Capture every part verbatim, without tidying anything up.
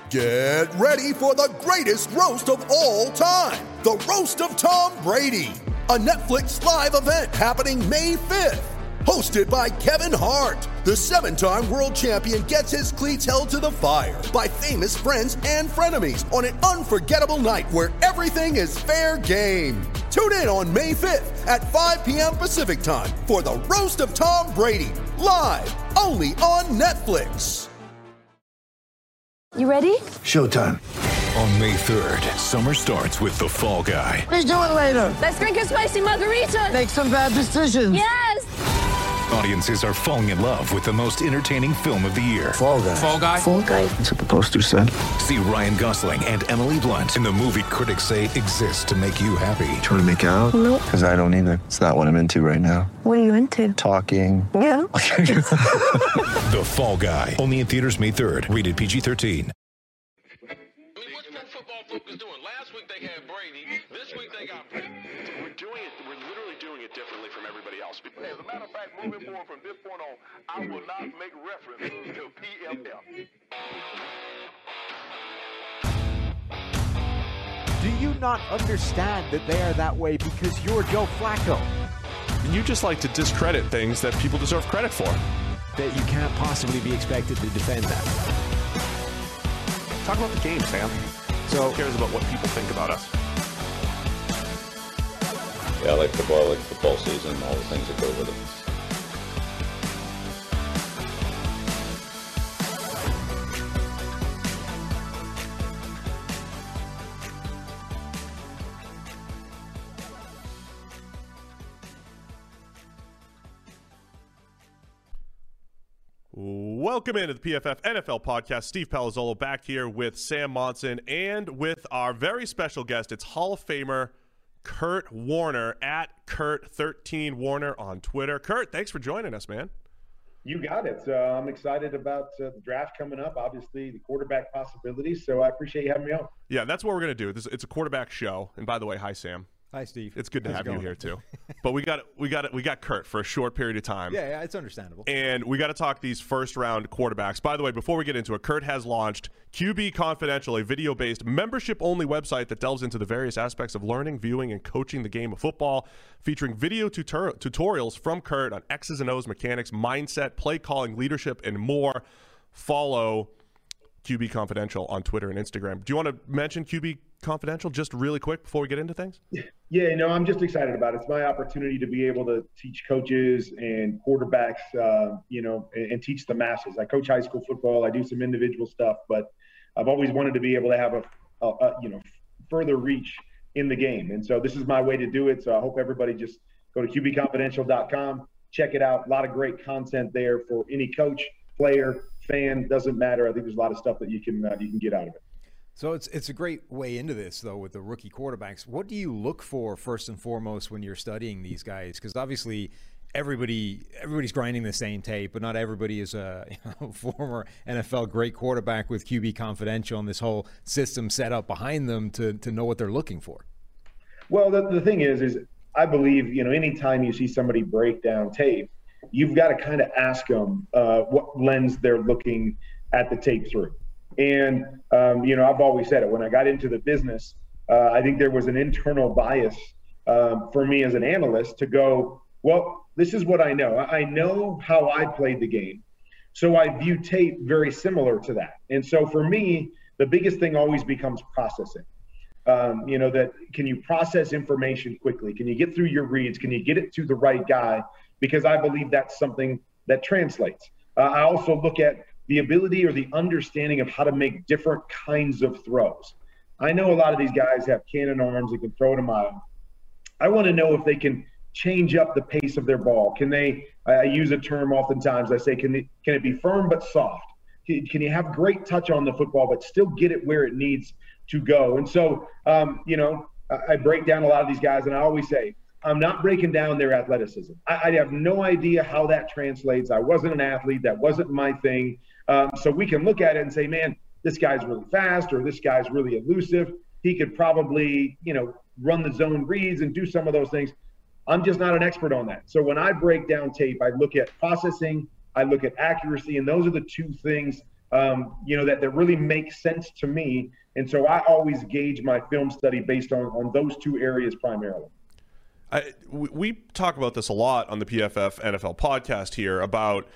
Get ready for the greatest roast of all time, the Roast of Tom Brady, a Netflix live event happening May fifth. Hosted by Kevin Hart, the seven-time world champion gets his cleats held to the fire by famous friends and frenemies on an unforgettable night where everything is fair game. Tune in on May fifth at five p.m. Pacific time for the Roast of Tom Brady, live only on Netflix. You ready? Showtime. On May third, summer starts with The Fall Guy. Let's do it later. Let's drink a spicy margarita. Make some bad decisions. Yes! Audiences are falling in love with the most entertaining film of the year. Fall Guy. Fall Guy? Fall Guy. That's what the poster said. See Ryan Gosling and Emily Blunt in the movie critics say exists to make you happy. Trying to make it out? Nope. Because I don't either. It's not what I'm into right now. What are you into? Talking. Yeah. The Fall Guy. Only in theaters May third. Rated P G thirteen. Focus doing. Last week they had Brady. This week they got Brady. We're doing it. We're literally doing it differently from everybody else. As a matter of fact, moving forward from this point on, I will not make references to P F L. Do you not understand that they are that way because you're Joe Flacco? And you just like to discredit things that people deserve credit for. That you can't possibly be expected to defend that. Talk about the game, Sam. So who cares about what people think about us? Yeah, I like football, I like football season, all the things that go with it. Welcome into the P F F N F L podcast. Steve Palazzolo back here with Sam Monson and with our very special guest. It's Hall of Famer Kurt Warner at Kurt thirteen Warner on Twitter. Kurt, thanks for joining us, man. You got it. Uh, I'm excited about uh, the draft coming up, obviously the quarterback possibilities, so I appreciate you having me on. Yeah, that's what we're going to do. This, it's a quarterback show. And by the way, hi, Sam. Hi, Steve. It's good to How's have it you going? here too. But we got we got we got Kurt for a short period of time. Yeah, yeah, it's understandable. And we got to talk these first round quarterbacks. By the way, before we get into it, Kurt has launched Q B Confidential, a video-based membership-only website that delves into the various aspects of learning, viewing, and coaching the game of football, featuring video tutor- tutorials from Kurt on X's and O's mechanics, mindset, play calling, leadership, and more. Follow Q B Confidential on Twitter and Instagram. Do you want to mention Q B Confidential just really quick before we get into things? Yeah, no, I'm just excited about it. It's my opportunity to be able to teach coaches and quarterbacks, uh, you know, and, and teach the masses. I coach high school football. I do some individual stuff, but I've always wanted to be able to have a, a, a you know, further reach in the game. And so this is my way to do it. So I hope everybody just go to Q B confidential dot com, check it out. A lot of great content there for any coach, player, fan, doesn't matter. I think there's a lot of stuff that you can uh, you can get out of it. So it's it's a great way into this, though, with the rookie quarterbacks. What do you look for first and foremost when you're studying these guys? Because obviously everybody everybody's grinding the same tape, but not everybody is a you know, former N F L great quarterback with Q B Confidential and this whole system set up behind them to to know what they're looking for. Well, the, the thing is, is I believe, you know, anytime you see somebody break down tape, you've got to kind of ask them uh, what lens they're looking at the tape through. And, um, you know, I've always said it. When I got into the business, uh, I think there was an internal bias um, for me as an analyst to go, well, this is what I know. I know how I played the game. So I view tape very similar to that. And so for me, the biggest thing always becomes processing. Um, you know, that can you process information quickly? Can you get through your reads? Can you get it to the right guy? Because I believe that's something that translates. Uh, I also look at the ability or the understanding of how to make different kinds of throws. I know a lot of these guys have cannon arms that can throw it a mile. I want to know if they can change up the pace of their ball. Can they, I use a term oftentimes, I say, can it, can it be firm but soft? Can, can you have great touch on the football but still get it where it needs to go? And so, um, you know, I, I break down a lot of these guys, and I always say, I'm not breaking down their athleticism. I, I have no idea how that translates. I wasn't an athlete. That wasn't my thing. Um, so we can look at it and say, man, this guy's really fast, or this guy's really elusive. He could probably, you know, run the zone reads and do some of those things. I'm just not an expert on that. So when I break down tape, I look at processing, I look at accuracy, and those are the two things um, you know, that, that really makes sense to me. And so I always gauge my film study based on, on those two areas primarily. I, we talk about this a lot on the P F F N F L podcast here about,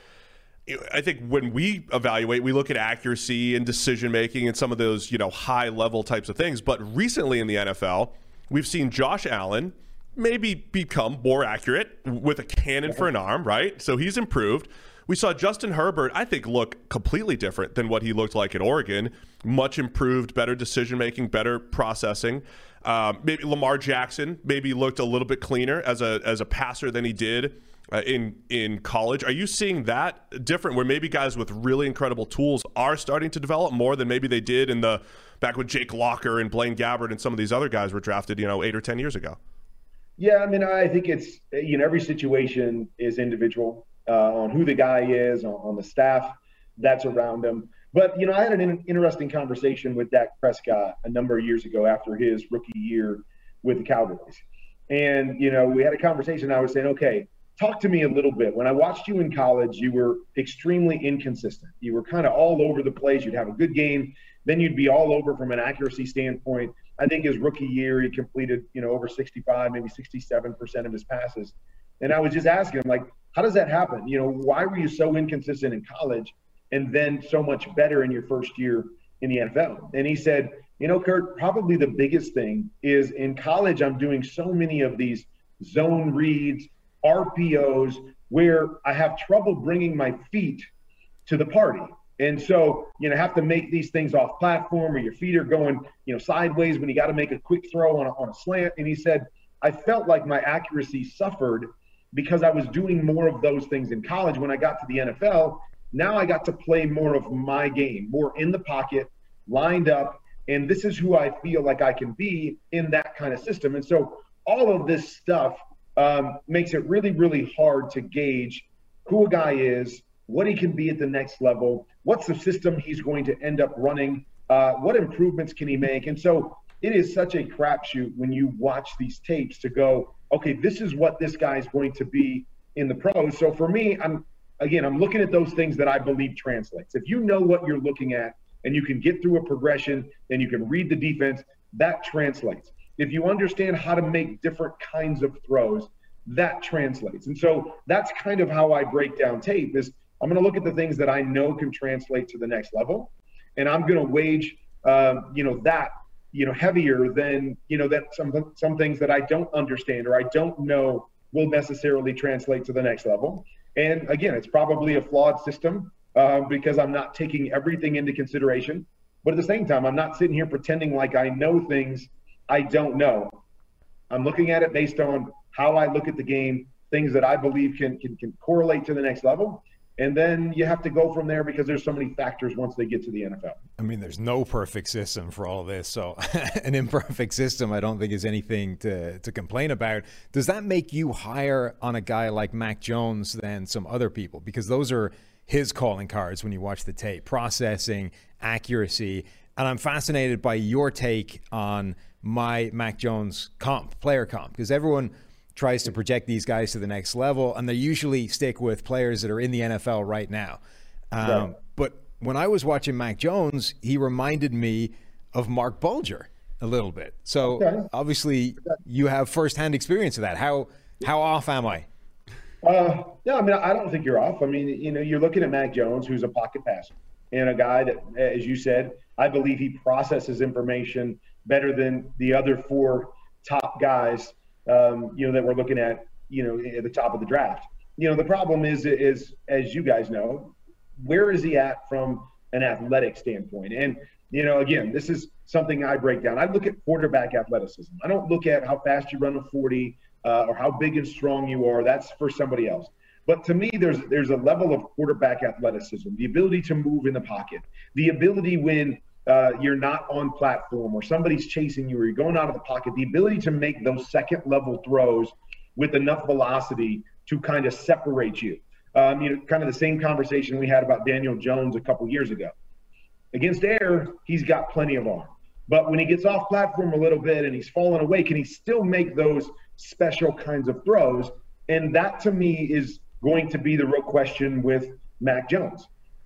I think when we evaluate, we look at accuracy and decision making and some of those, you know, high level types of things. But recently in the N F L, we've seen Josh Allen maybe become more accurate with a cannon for an arm, right? So he's improved. We saw Justin Herbert, I think, look completely different than what he looked like at Oregon. Much improved, better decision making, better processing. Um, maybe Lamar Jackson maybe looked a little bit cleaner as a as a passer than he did uh, in in college. Are you seeing that different, where maybe guys with really incredible tools are starting to develop more than maybe they did in the back when Jake Locker and Blaine Gabbert and some of these other guys were drafted, you know, eight or ten years ago? Yeah, I mean, I think it's, you know, every situation is individual uh, on who the guy is, on, on the staff that's around him. But, you know, I had an in- interesting conversation with Dak Prescott a number of years ago after his rookie year with the Cowboys. And, you know, we had a conversation. I was saying, okay, talk to me a little bit. When I watched you in college, you were extremely inconsistent. You were kind of all over the place. You'd have a good game, then you'd be all over from an accuracy standpoint. I think his rookie year, he completed, you know, over sixty-five, maybe sixty-seven percent of his passes. And I was just asking him, like, how does that happen? You know, why were you so inconsistent in college and then so much better in your first year in the N F L? And he said, you know, Kurt, probably the biggest thing is in college, I'm doing so many of these zone reads, R P Os, where I have trouble bringing my feet to the party. And so, you know, have to make these things off platform, or your feet are going, you know, sideways when you got to make a quick throw on a, on a slant. And he said, I felt like my accuracy suffered because I was doing more of those things in college. When I got to the N F L, now I got to play more of my game, more in the pocket, lined up. And this is who I feel like I can be in that kind of system. And so all of this stuff um, makes it really, really hard to gauge who a guy is, what he can be at the next level, what's the system he's going to end up running, uh, what improvements can he make. And so it is such a crapshoot when you watch these tapes to go, okay, this is what this guy is going to be in the pros. So for me, I'm again, I'm looking at those things that I believe translates. If you know what you're looking at and you can get through a progression and you can read the defense, that translates. If you understand how to make different kinds of throws, that translates. And so that's kind of how I break down tape is I'm going to look at the things that I know can translate to the next level. And I'm going to wage, um, you know, that, you know, heavier than, you know, that some, some things that I don't understand or I don't know will necessarily translate to the next level. And again, it's probably a flawed system uh, because I'm not taking everything into consideration. But at the same time, I'm not sitting here pretending like I know things I don't know. I'm looking at it based on how I look at the game, things that I believe can can, can correlate to the next level. And then you have to go from there because there's so many factors once they get to the N F L. I mean, there's no perfect system for all of this. So an imperfect system, I don't think is anything to, to complain about. Does that make you higher on a guy like Mac Jones than some other people? Because those are his calling cards when you watch the tape, processing, accuracy. And I'm fascinated by your take on my Mac Jones comp, player comp, because everyone tries to project these guys to the next level, and they usually stick with players that are in the N F L right now. Um, right. But when I was watching Mac Jones, he reminded me of Mark Bulger a little bit. So okay. Obviously you have firsthand experience of that. How how off am I? Uh, no, I mean, I don't think you're off. I mean, you know, you're looking at Mac Jones, who's a pocket passer, and a guy that, as you said, I believe he processes information better than the other four top guys Um, you know, that we're looking at, you know, at the top of the draft. You know, the problem is, is as you guys know, where is he at from an athletic standpoint? And, you know, again, this is something I break down. I look at quarterback athleticism. I don't look at how fast you run a forty uh, or how big and strong you are. That's for somebody else. But to me, there's there's a level of quarterback athleticism, the ability to move in the pocket, the ability when Uh, you're not on platform or somebody's chasing you or you're going out of the pocket, the ability to make those second level throws with enough velocity to kind of separate you. Um, you know, kind of the same conversation we had about Daniel Jones a couple years ago. Against air, he's got plenty of arm. But when he gets off platform a little bit and he's falling away, can he still make those special kinds of throws? And that to me is going to be the real question with Mac Jones.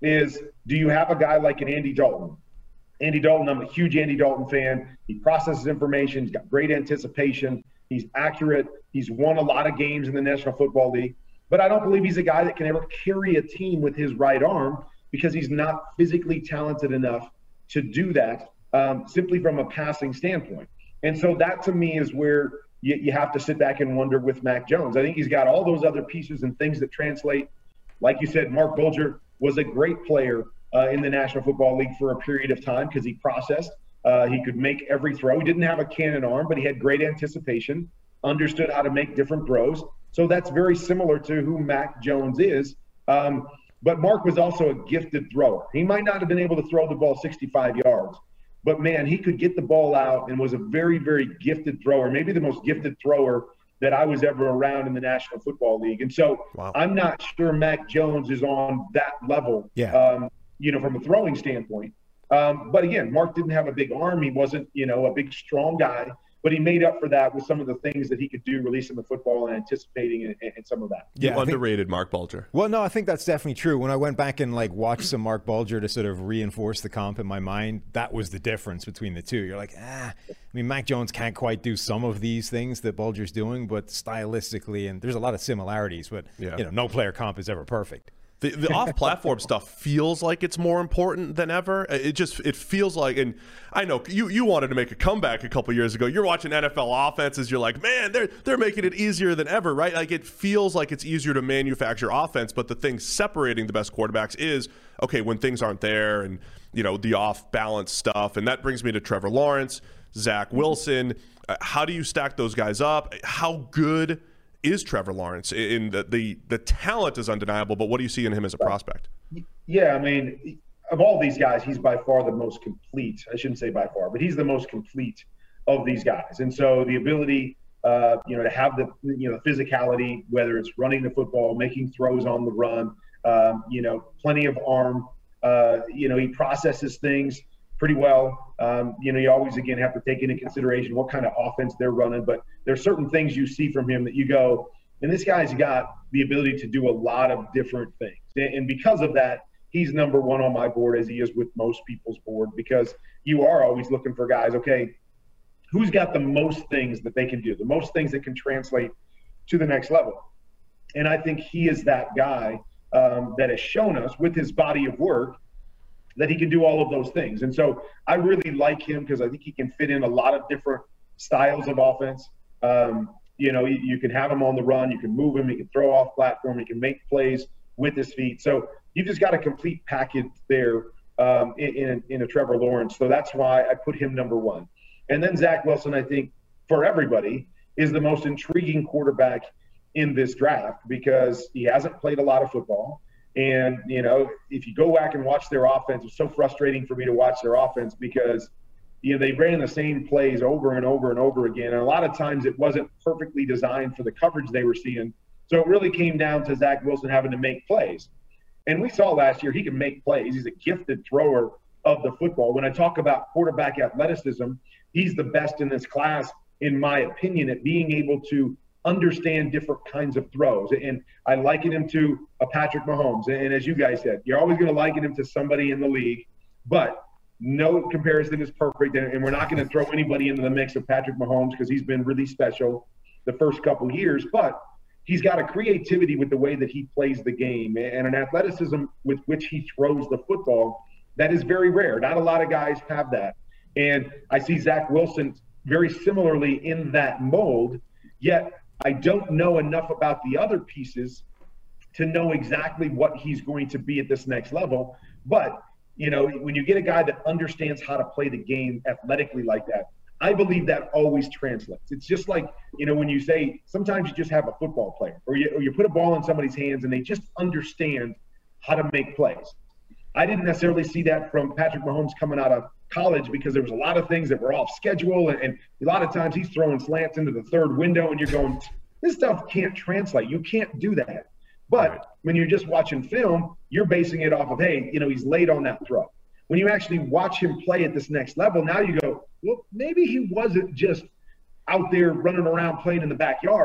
is, do you have a guy like an Andy Dalton? Andy Dalton, I'm a huge Andy Dalton fan. He processes information. He's got great anticipation. He's accurate. He's won a lot of games in the National Football League. But I don't believe he's a guy that can ever carry a team with his right arm because he's not physically talented enough to do that um, simply from a passing standpoint. And so that to me is where you, you have to sit back and wonder with Mac Jones. I think he's got all those other pieces and things that translate. Like you said, Mark Bulger was a great player uh, in the National Football League for a period of time because he processed. Uh, he could make every throw. He didn't have a cannon arm, but he had great anticipation, understood how to make different throws. So that's very similar to who Mac Jones is. Um, but Mark was also a gifted thrower. He might not have been able to throw the ball sixty-five yards, but man, he could get the ball out and was a very, very gifted thrower, maybe the most gifted thrower that I was ever around in the National Football League. And so wow. I'm not sure Mac Jones is on that level, yeah. um, you know, from a throwing standpoint. Um, but again, Mark didn't have a big arm. He wasn't, you know, a big, strong guy, but he made up for that with some of the things that he could do, releasing the football and anticipating and, and some of that. Yeah, you underrated think, Mark Bulger. Well, no, I think that's definitely true. When I went back and like watched some Mark Bulger to sort of reinforce the comp in my mind, that was the difference between the two. You're like, ah, I mean, Mac Jones can't quite do some of these things that Bulger's doing, but stylistically, and there's a lot of similarities, but yeah. you know, no player comp is ever perfect. The, the off-platform stuff feels like it's more important than ever. It just it feels like, and I know you you wanted to make a comeback a couple years ago. You're watching N F L offenses. You're like, man, they're they're making it easier than ever, right? Like it feels like it's easier to manufacture offense. But the thing separating the best quarterbacks is okay when things aren't there, and you know the off-balance stuff. And that brings me to Trevor Lawrence, Zach Wilson. Uh, how do you stack those guys up? How good is Trevor Lawrence? In the, the the talent is undeniable, but what do you see in him as a prospect? Yeah, I mean, of all these guys, he's by far the most complete. I shouldn't say by far, but he's the most complete of these guys. And so the ability, uh, you know, to have the you know the physicality, whether it's running the football, making throws on the run, um, you know, plenty of arm. Uh, you know, he processes things pretty well. Um, you know, you always, again, have to take into consideration what kind of offense they're running. But there's certain things you see from him that you go, and this guy's got the ability to do a lot of different things. And because of that, he's number one on my board, as he is with most people's board, because you are always looking for guys, okay, who's got the most things that they can do, the most things that can translate to the next level. And I think he is that guy um, that has shown us with his body of work that he can do all of those things. And so I really like him because I think he can fit in a lot of different styles of offense. Um, you know, you, you can have him on the run, you can move him, he can throw off platform, he can make plays with his feet. So you've just got a complete package there um, in, in, in a Trevor Lawrence. So that's why I put him number one. And then Zach Wilson, I think, for everybody, is the most intriguing quarterback in this draft because he hasn't played a lot of football. And, you know, if you go back and watch their offense, it's so frustrating for me to watch their offense because, you know, they ran the same plays over and over and over again. And a lot of times it wasn't perfectly designed for the coverage they were seeing. So it really came down to Zach Wilson having to make plays. And we saw last year he can make plays. He's a gifted thrower of the football. When I talk about quarterback athleticism, he's the best in this class, in my opinion, at being able to understand different kinds of throws. And I liken him to a Patrick Mahomes. And as you guys said, you're always going to liken him to somebody in the league, but no comparison is perfect. And we're not going to throw anybody into the mix of Patrick Mahomes because he's been really special the first couple of years, but he's got a creativity with the way that he plays the game and an athleticism with which he throws the football that is very rare. Not a lot of guys have that. And I see Zach Wilson very similarly in that mold, yet I don't know enough about the other pieces to know exactly what he's going to be at this next level. But, you know, when you get a guy that understands how to play the game athletically like that, I believe that always translates. It's just like, you know, when you say sometimes you just have a football player or you, or you put a ball in somebody's hands and they just understand how to make plays. I didn't necessarily see that from Patrick Mahomes coming out of college because there was a lot of things that were off schedule. And, and a lot of times he's throwing slants into the third window and you're going, this stuff can't translate. You can't do that. But when you're just watching film, you're basing it off of, hey, you know, he's late on that throw. When you actually watch him play at this next level, now you go, well, maybe he wasn't just out there running around playing in the backyard.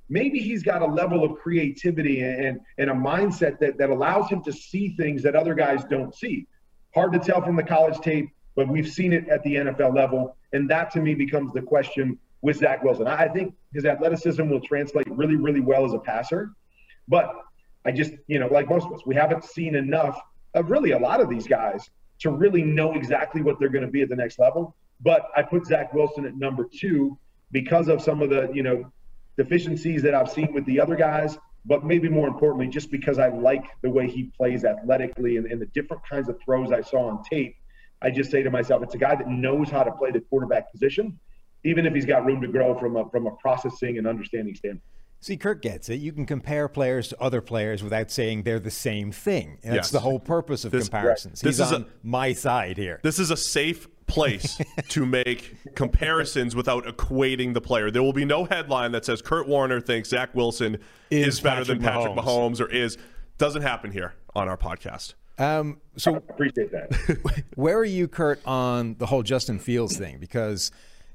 maybe he's got a level of creativity and, and a mindset that, that allows him to see things that other guys don't see. Hard to tell from the college tape, but we've seen it at the N F L level. And that to me becomes the question with Zach Wilson. I think his athleticism will translate really, really well as a passer. But I just, you know, like most of us, we haven't seen enough of really a lot of these guys to really know exactly what they're going to be at the next level. But I put Zach Wilson at number two because of some of the, you know, deficiencies that I've seen with the other guys, but maybe more importantly, just because I like the way he plays athletically and, and the different kinds of throws I saw on tape. I just say to myself, it's a guy that knows how to play the quarterback position, even if he's got room to grow from a, from a processing and understanding standpoint. See, Kurt gets it. You can compare players to other players without saying they're the same thing. And that's yes. the whole purpose of this, comparisons. This He's is on a, my side here. This is a safe place to make comparisons without equating the player. There will be no headline that says Kurt Warner thinks Zach Wilson is, is better Patrick than Patrick Mahomes. Mahomes or is. Doesn't happen here on our podcast. Um, so I appreciate that. Where are you, Kurt, on the whole Justin Fields thing? Because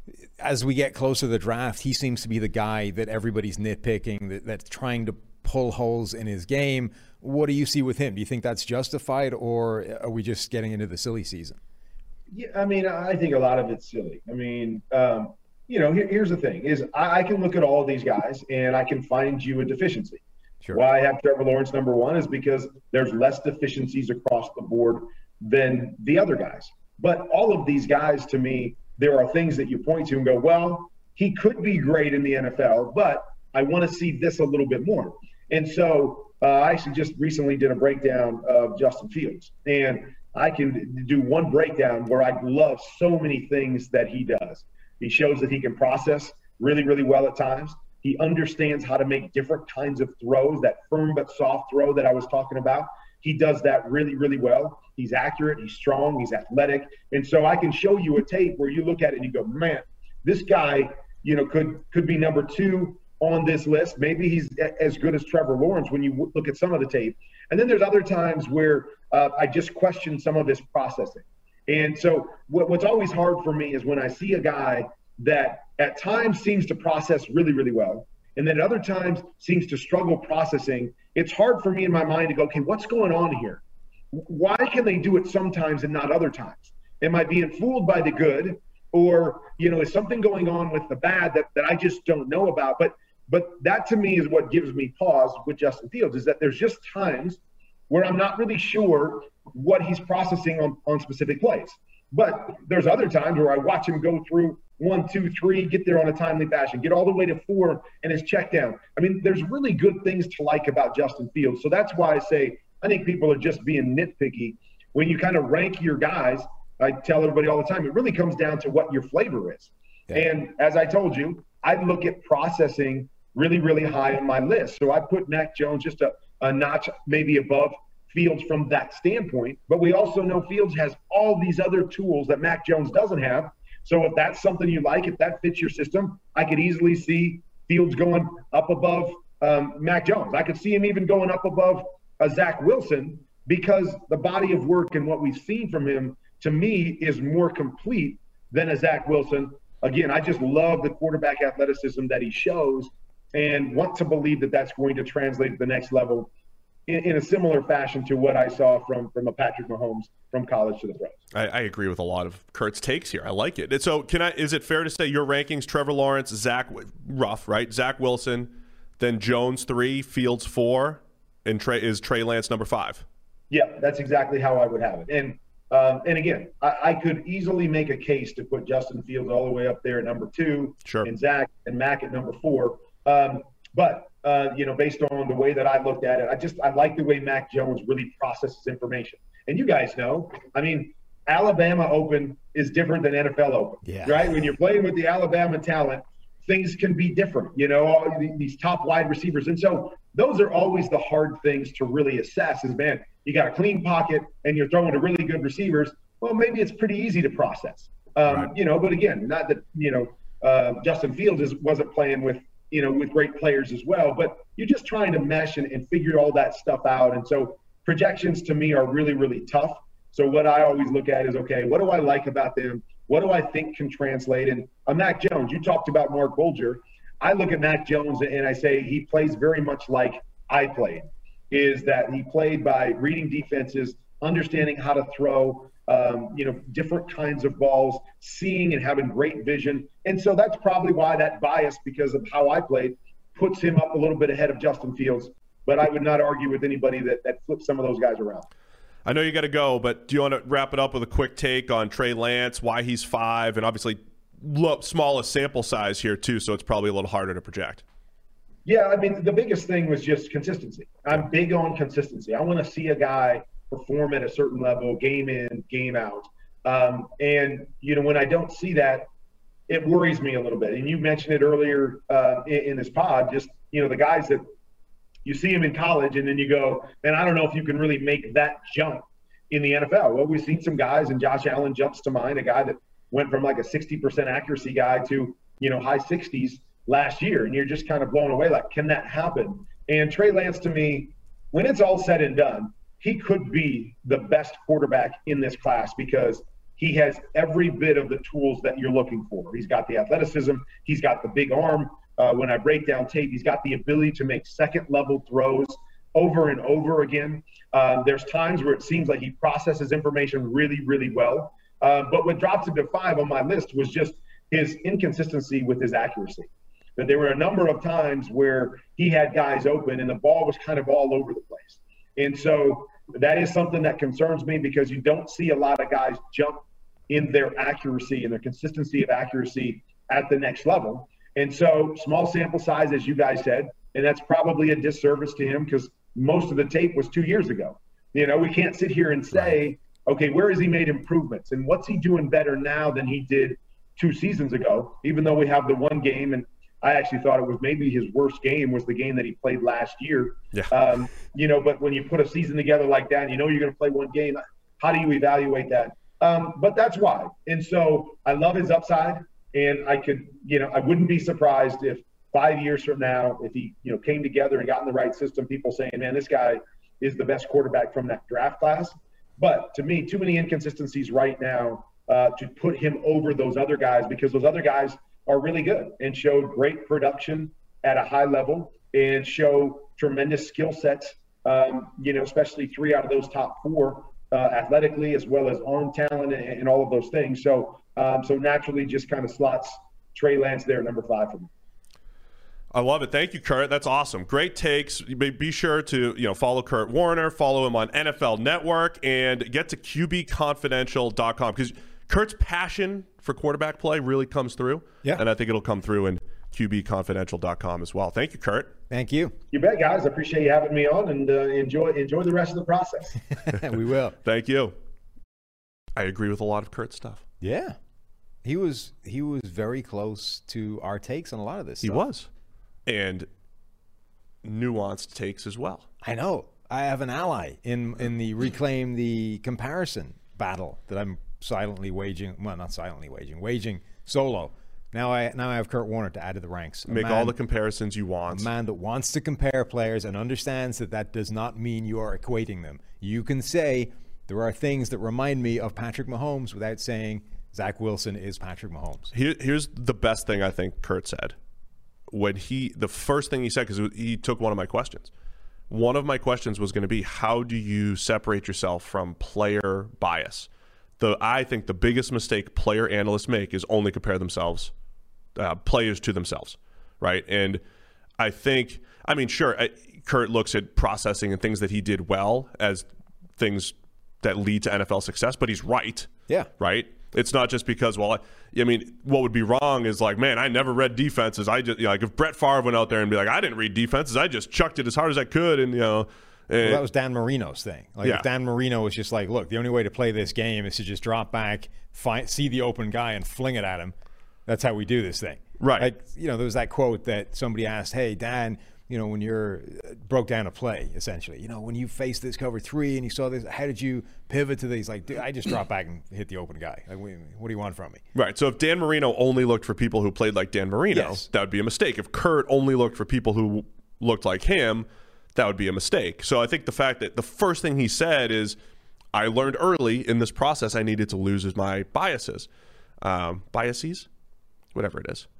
as we get closer to the draft, he seems to be the guy that everybody's nitpicking, that, that's trying to pull holes in his game. What do you see with him? Do you think that's justified, or are we just getting into the silly season? Yeah, I mean, I think a lot of it's silly. I mean, um, you know, here, here's the thing: is I, I can look at all of these guys and I can find you a deficiency. Sure. Why I have Trevor Lawrence number one is because there's less deficiencies across the board than the other guys. But all of these guys, to me, there are things that you point to and go, well, he could be great in the N F L, but I want to see this a little bit more. And so uh, I actually just recently did a breakdown of Justin Fields. And I can do one breakdown where I love so many things that he does. He shows that he can process really, really well at times. He understands how to make different kinds of throws, that firm but soft throw that I was talking about. He does that really, really well. He's accurate, he's strong, he's athletic. And so I can show you a tape where you look at it and you go, man, this guy, you know, could could be number two on this list. Maybe he's as good as Trevor Lawrence when you look at some of the tape. And then there's other times where uh, I just question some of his processing. And so what, what's always hard for me is when I see a guy that at times seems to process really, really well, and then at other times seems to struggle processing. It's hard for me in my mind to go, okay, what's going on here? Why can they do it sometimes and not other times? Am I being fooled by the good? Or, you know, is something going on with the bad that, that I just don't know about? But but that to me is what gives me pause with Justin Fields, is that there's just times where I'm not really sure what he's processing on, on specific plays. But there's other times where I watch him go through one, two, three, get there on a timely fashion, get all the way to four, and his check down. I mean, there's really good things to like about Justin Fields. So that's why I say I think people are just being nitpicky. When you kind of rank your guys, I tell everybody all the time, it really comes down to what your flavor is. Yeah. And as I told you, I look at processing really, really high on my list. So I put Mac Jones just a, a notch maybe above Fields from that standpoint. But we also know Fields has all these other tools that Mac Jones doesn't have. So if that's something you like, if that fits your system, I could easily see Fields going up above um, Mac Jones. I could see him even going up above uh, Zach Wilson, because the body of work and what we've seen from him, to me, is more complete than a Zach Wilson. Again, I just love the quarterback athleticism that he shows and want to believe that that's going to translate to the next level in, in a similar fashion to what I saw from, from a Patrick Mahomes from college to the pros. I, I agree with a lot of Kurt's takes here. I like it. And so can I, is it fair to say your rankings, Trevor Lawrence, Zach, rough, right? Zach Wilson, then Jones three, Fields four, and Trey, is Trey Lance number five? Yeah, that's exactly how I would have it. And um, and again, I, I could easily make a case to put Justin Fields all the way up there at number two, sure, and Zach and Mac at number four. Um, but uh, you know, based on the way that I looked at it, I just I like the way Mac Jones really processes information. And you guys know, I mean, Alabama Open is different than N F L Open, yeah. right? When you're playing with the Alabama talent, things can be different, you know, all these top wide receivers. And so those are always the hard things to really assess is, man, you got a clean pocket and you're throwing to really good receivers. Well, maybe it's pretty easy to process, um, right. you know, but again, not that, you know, uh, Justin Fields is, wasn't playing with, you know, with great players as well, but you're just trying to mesh and, and figure all that stuff out. And so projections to me are really, really tough. So what I always look at is, okay, what do I like about them? What do I think can translate? And uh, Mac Jones, you talked about Mark Bulger. I look at Mac Jones and I say he plays very much like I played, is that he played by reading defenses, understanding how to throw, um, you know, different kinds of balls, seeing and having great vision. And so that's probably why that bias, because of how I played, puts him up a little bit ahead of Justin Fields. But I would not argue with anybody that, that flips some of those guys around. I know you got to go, but do you want to wrap it up with a quick take on Trey Lance, why he's five, and obviously look, smallest sample size here too, so it's probably a little harder to project. Yeah, I mean, the biggest thing was just consistency. I'm big on consistency. I want to see a guy perform at a certain level, game in, game out. Um, and, you know, when I don't see that, it worries me a little bit. And you mentioned it earlier uh, in, in this pod, just, you know, the guys that you see them in college and then you go, man, I don't know if you can really make that jump in the N F L. Well, we've seen some guys, and Josh Allen jumps to mind, a guy that went from like a sixty percent accuracy guy to, you know, high sixties last year. And you're just kind of blown away, like, can that happen? And Trey Lance, to me, when it's all said and done, he could be the best quarterback in this class because he has every bit of the tools that you're looking for. He's got the athleticism. He's got the big arm. Uh, when I break down tape, he's got the ability to make second-level throws over and over again. Uh, there's times where it seems like he processes information really, really well. Uh, but what drops him to five on my list was just his inconsistency with his accuracy. That there were a number of times where he had guys open and the ball was kind of all over the place. And so that is something that concerns me because you don't see a lot of guys jump in their accuracy and their consistency of accuracy at the next level. And so small sample size, as you guys said, and that's probably a disservice to him because most of the tape was two years ago. You know, we can't sit here and say, okay, where has he made improvements and what's he doing better now than he did two seasons ago, even though we have the one game. And I actually thought it was maybe his worst game was the game that he played last year. Yeah. Um, you know, but when you put a season together like that, and you know you're going to play one game, how do you evaluate that? Um, but that's why. And so I love his upside, and I could, you know, I wouldn't be surprised if five years from now, if he, you know, came together and got in the right system, people saying, man, this guy is the best quarterback from that draft class. But to me, too many inconsistencies right now uh, to put him over those other guys because those other guys are really good and showed great production at a high level and show tremendous skill sets, um, you know, especially three out of those top four uh, athletically as well as arm talent and, and all of those things. So, um, so naturally just kind of slots Trey Lance there, number five for me. I love it. Thank you, Kurt. That's awesome. Great takes. Be sure to, you know, follow Kurt Warner, follow him on N F L Network, and get to Q B confidential dot com because Kurt's passion for quarterback play really comes through. Yeah. And I think it'll come through in Q B confidential dot com as well. Thank you, Kurt. Thank you. You bet, guys. I appreciate you having me on, and uh, enjoy enjoy the rest of the process. We will. Thank you. I agree with a lot of Kurt's stuff. Yeah. He was he was very close to our takes on a lot of this He stuff. was. And nuanced takes as well. I know. I have an ally in in the reclaim the comparison battle that I'm silently waging. Well, not silently waging, waging solo. Now I now I have Kurt Warner to add to the ranks. A Make man, all the comparisons you want. A man that wants to compare players and understands that that does not mean you are equating them. You can say there are things that remind me of Patrick Mahomes without saying Zach Wilson is Patrick Mahomes. Here, here's the best thing I think Kurt said. When he, the first thing he said, because he took one of my questions. One of my questions was going to be, how do you separate yourself from player bias? The I think the biggest mistake player analysts make is only compare themselves, uh, players to themselves, right? And I think, I mean, sure, I, Kurt looks at processing and things that he did well as things that lead to N F L success, but he's right. Yeah. Right? It's not just because, well, I, I mean, what would be wrong is like, man, I never read defenses. I just, you know, like if Brett Favre went out there and be like, I didn't read defenses. I just chucked it as hard as I could. And, you know. And, well, that was Dan Marino's thing. Like yeah. if Dan Marino was just like, look, the only way to play this game is to just drop back, find, see the open guy and fling it at him. That's how we do this thing. Right. Like, you know, there was that quote that somebody asked, hey, Dan, you know, when you're broke down a play, essentially, you know, when you faced this cover three and you saw this, how did you pivot to these? Like, dude, I just dropped back and hit the open guy. Like, what do you want from me? Right. So if Dan Marino only looked for people who played like Dan Marino, yes. that would be a mistake. If Kurt only looked for people who looked like him, that would be a mistake. So I think the fact that the first thing he said is, I learned early in this process I needed to lose my biases. Um, biases? Whatever it is.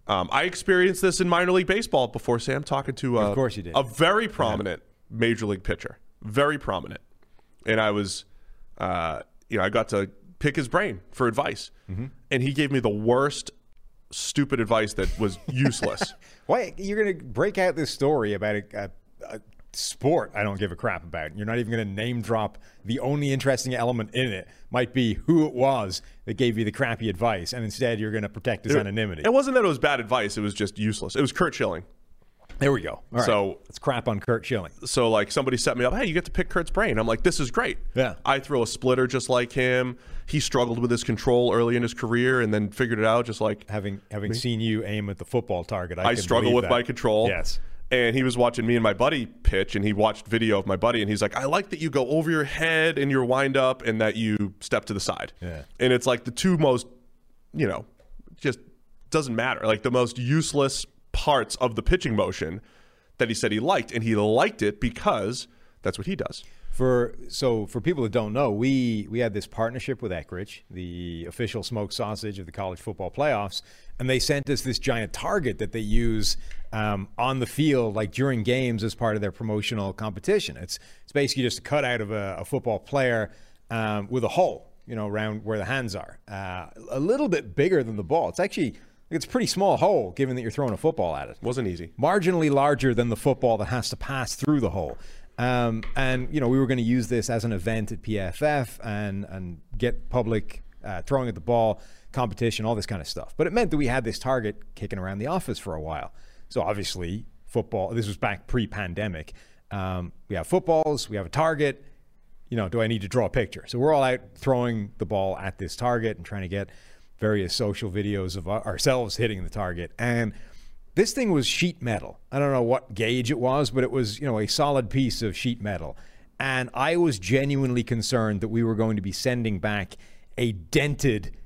Um, I experienced this in minor league baseball before, Sam, talking to a, of course you did. a very prominent yeah. major league pitcher, very prominent. And I was, uh, you know, I got to pick his brain for advice. Mm-hmm. And he gave me the worst stupid advice that was useless. Why? You're going to break out this story about a, a, a sport I don't give a crap about. You're not even going to name drop the only interesting element in it. Might be who it was that gave you the crappy advice, and instead you're going to protect his it, anonymity. It wasn't that it was bad advice. It was just useless. It was Curt Schilling. There we go. All right. So let's crap on Curt Schilling. So like somebody set me up, hey, you get to pick Kurt's brain. I'm like, this is great. Yeah. I throw a splitter just like him. He struggled with his control early in his career and then figured it out just like having having me. seen you aim at the football target. I, I struggle with that. my control. Yes. And he was watching me and my buddy pitch, and he watched video of my buddy, and he's like, I like that you go over your head in your windup and that you step to the side. Yeah. And it's like the two most, you know, just doesn't matter. Like the most useless parts of the pitching motion that he said he liked, and he liked it because that's what he does. For so for people that don't know, we we had this partnership with Eckrich, the official smoked sausage of the college football playoffs, and they sent us this giant target that they use um, on the field, like during games, as part of their promotional competition. It's it's basically just a cutout of a, a football player um, with a hole, you know, around where the hands are, uh, a little bit bigger than the ball. It's actually it's a pretty small hole, given that you're throwing a football at it. Wasn't easy. Marginally larger than the football that has to pass through the hole. Um, and, you know, we were going to use this as an event at P F F and, and get public uh, throwing at the ball, competition, all this kind of stuff. But it meant that we had this target kicking around the office for a while. So obviously football, this was back pre-pandemic. Um, we have footballs, we have a target. You know, do I need to draw a picture? So we're all out throwing the ball at this target and trying to get various social videos of ourselves hitting the target. And this thing was sheet metal. I don't know what gauge it was, but it was, you know, a solid piece of sheet metal. And I was genuinely concerned that we were going to be sending back a dented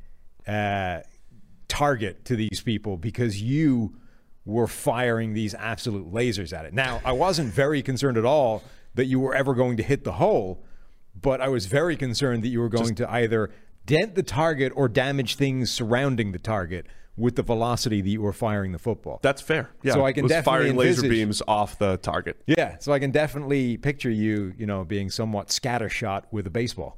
uh, target to these people because you were firing these absolute lasers at it. Now, I wasn't very concerned at all that you were ever going to hit the hole, but I was very concerned that you were going Just, to either dent the target or damage things surrounding the target with the velocity that you were firing the football. That's fair. Yeah. So I can was definitely firing laser envisage, beams off the target. Yeah. So I can definitely picture you, you know, being somewhat scattershot with a baseball.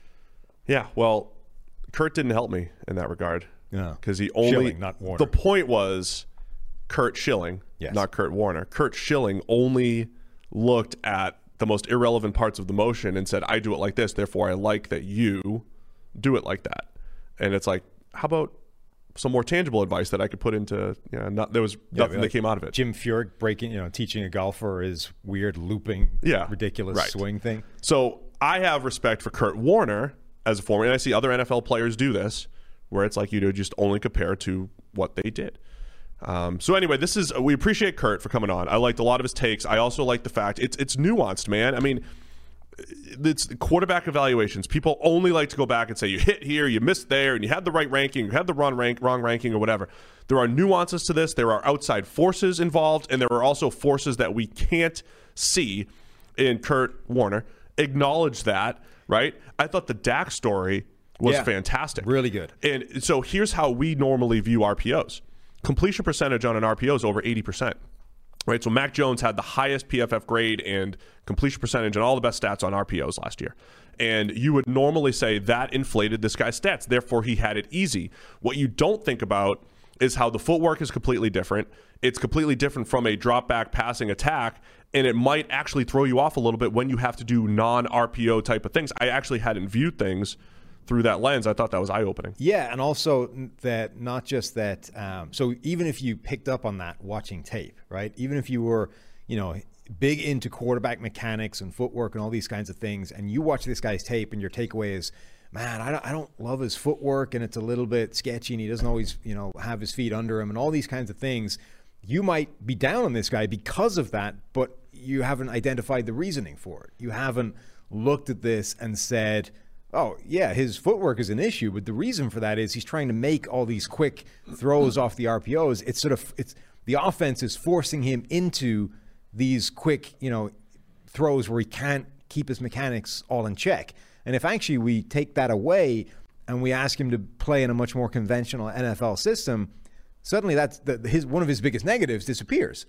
Yeah. Well, Curt didn't help me in that regard. Yeah. Because he only Schilling, not Warner. The point was Curt Schilling, yes. not Kurt Warner. Curt Schilling only looked at the most irrelevant parts of the motion and said, I do it like this, therefore I like that you do it like that. And it's like, how about some more tangible advice that I could put into, you know, not, there was yeah, nothing like that came out of it. Jim Furyk breaking, you know, teaching a golfer his weird looping, yeah, ridiculous right. swing thing. So I have respect for Kurt Warner as a former, and I see other N F L players do this, where it's like you do just only compare to what they did. Um, so anyway, this is, we appreciate Curt for coming on. I liked a lot of his takes. I also like the fact it's it's nuanced, man. I mean, it's quarterback evaluations. People only like to go back and say you hit here, you missed there, and you had the right ranking, you had the wrong rank, wrong ranking, or whatever. There are nuances to this. There are outside forces involved, and there are also forces that we can't see. And Kurt Warner acknowledged that, right? I thought the Dak story was yeah, fantastic, really good. And so here's how we normally view R P Os. Completion percentage on an R P O is over eighty percent. Right, so Mac Jones had the highest P F F grade and completion percentage and all the best stats on R P Os last year. And you would normally say that inflated this guy's stats, therefore he had it easy. What you don't think about is how the footwork is completely different. It's completely different from a drop back passing attack, and it might actually throw you off a little bit when you have to do non-R P O type of things. I actually hadn't viewed things through that lens. I thought that was eye-opening. Yeah, and also that not just that, um, so even if you picked up on that watching tape, right? Even if you were, you know, big into quarterback mechanics and footwork and all these kinds of things, and you watch this guy's tape and your takeaway is, man, I don't, I don't love his footwork and it's a little bit sketchy and he doesn't always, you know, have his feet under him and all these kinds of things, you might be down on this guy because of that, but you haven't identified the reasoning for it. You haven't looked at this and said, oh, yeah, his footwork is an issue, but the reason for that is he's trying to make all these quick throws off the R P Os. It's sort of, it's the offense is forcing him into these quick, you know, throws where he can't keep his mechanics all in check. And if actually we take that away and we ask him to play in a much more conventional N F L system, suddenly that's the, his one of his biggest negatives disappears.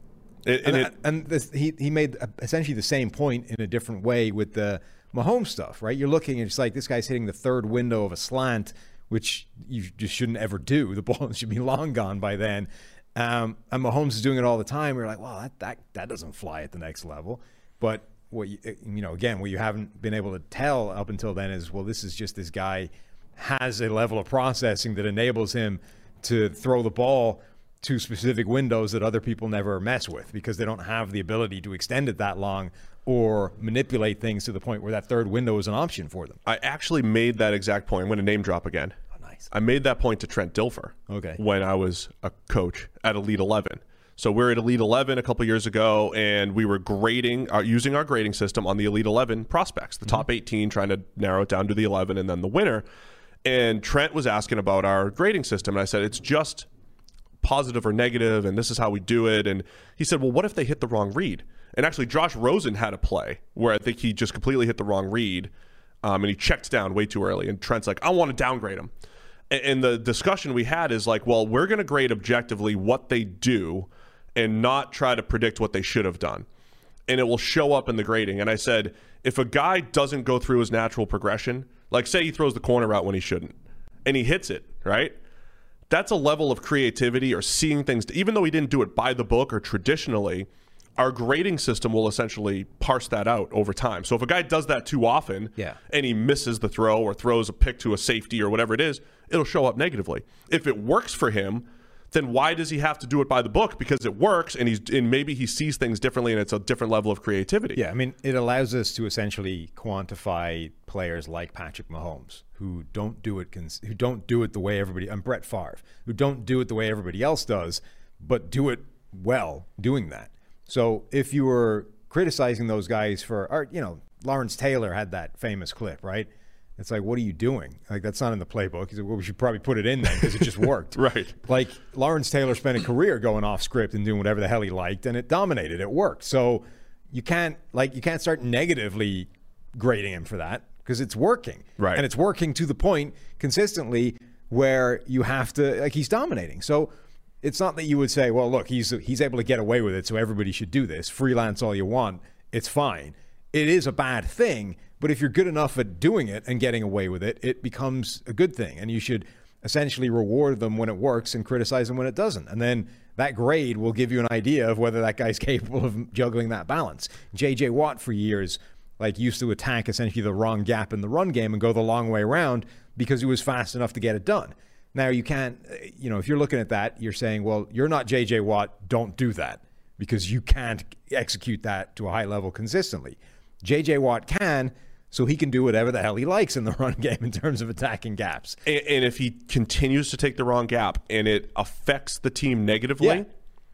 It, and and, that, and this, he he made essentially the same point in a different way with the Mahomes stuff, right? You're looking and it's like this guy's hitting the third window of a slant, which you just shouldn't ever do. The ball should be long gone by then. Um, and Mahomes is doing it all the time. You're like, well, that, that that doesn't fly at the next level. But what you, you know, again, what you haven't been able to tell up until then is, well, this is just this guy has a level of processing that enables him to throw the ball to specific windows that other people never mess with because they don't have the ability to extend it that long or manipulate things to the point where that third window is an option for them. I actually made that exact point. I'm going to name drop again. Oh, nice. I made that point to Trent Dilfer okay. when I was a coach at Elite eleven. So we're at Elite eleven a couple years ago, and we were grading, uh, using our grading system on the Elite eleven prospects, the mm-hmm. top eighteen, trying to narrow it down to the eleven and then the winner. And Trent was asking about our grading system, and I said, it's just positive or negative, and this is how we do it. And he said, well, what if they hit the wrong read? And actually, Josh Rosen had a play where I think he just completely hit the wrong read, um, and he checked down way too early. And Trent's like, I want to downgrade him. And, and the discussion we had is like, well, we're going to grade objectively what they do and not try to predict what they should have done. And it will show up in the grading. And I said, if a guy doesn't go through his natural progression, like say he throws the corner route when he shouldn't, and he hits it, right? That's a level of creativity or seeing things, even though he didn't do it by the book or traditionally, our grading system will essentially parse that out over time. So if a guy does that too often yeah. and he misses the throw or throws a pick to a safety or whatever it is, it'll show up negatively. If it works for him, then why does he have to do it by the book? Because it works, and he's and maybe he sees things differently, and it's a different level of creativity. Yeah, I mean, it allows us to essentially quantify players like Patrick Mahomes, who don't do it, cons- who don't do it the way everybody, and Brett Favre, who don't do it the way everybody else does, but do it well doing that. So if you were criticizing those guys for, or, you know, Lawrence Taylor had that famous clip, right? It's like, what are you doing? Like, that's not in the playbook. He said, well, we should probably put it in there because it just worked. Right. Like, Lawrence Taylor spent a career going off script and doing whatever the hell he liked, and it dominated. It worked. So you can't, like, you can't start negatively grading him for that because it's working. Right. And it's working to the point consistently where you have to, like, he's dominating. So it's not that you would say, well, look, he's he's able to get away with it, so everybody should do this. Freelance all you want. It's fine. It is a bad thing. But if you're good enough at doing it and getting away with it, it becomes a good thing. And you should essentially reward them when it works and criticize them when it doesn't. And then that grade will give you an idea of whether that guy's capable of juggling that balance. J J Watt for years like used to attack essentially the wrong gap in the run game and go the long way around because he was fast enough to get it done. Now you can't, you know, if you're looking at that, you're saying, well, you're not J J Watt, don't do that because you can't execute that to a high level consistently. J J Watt can, so he can do whatever the hell he likes in the run game in terms of attacking gaps. And, and if he continues to take the wrong gap and it affects the team negatively, yeah.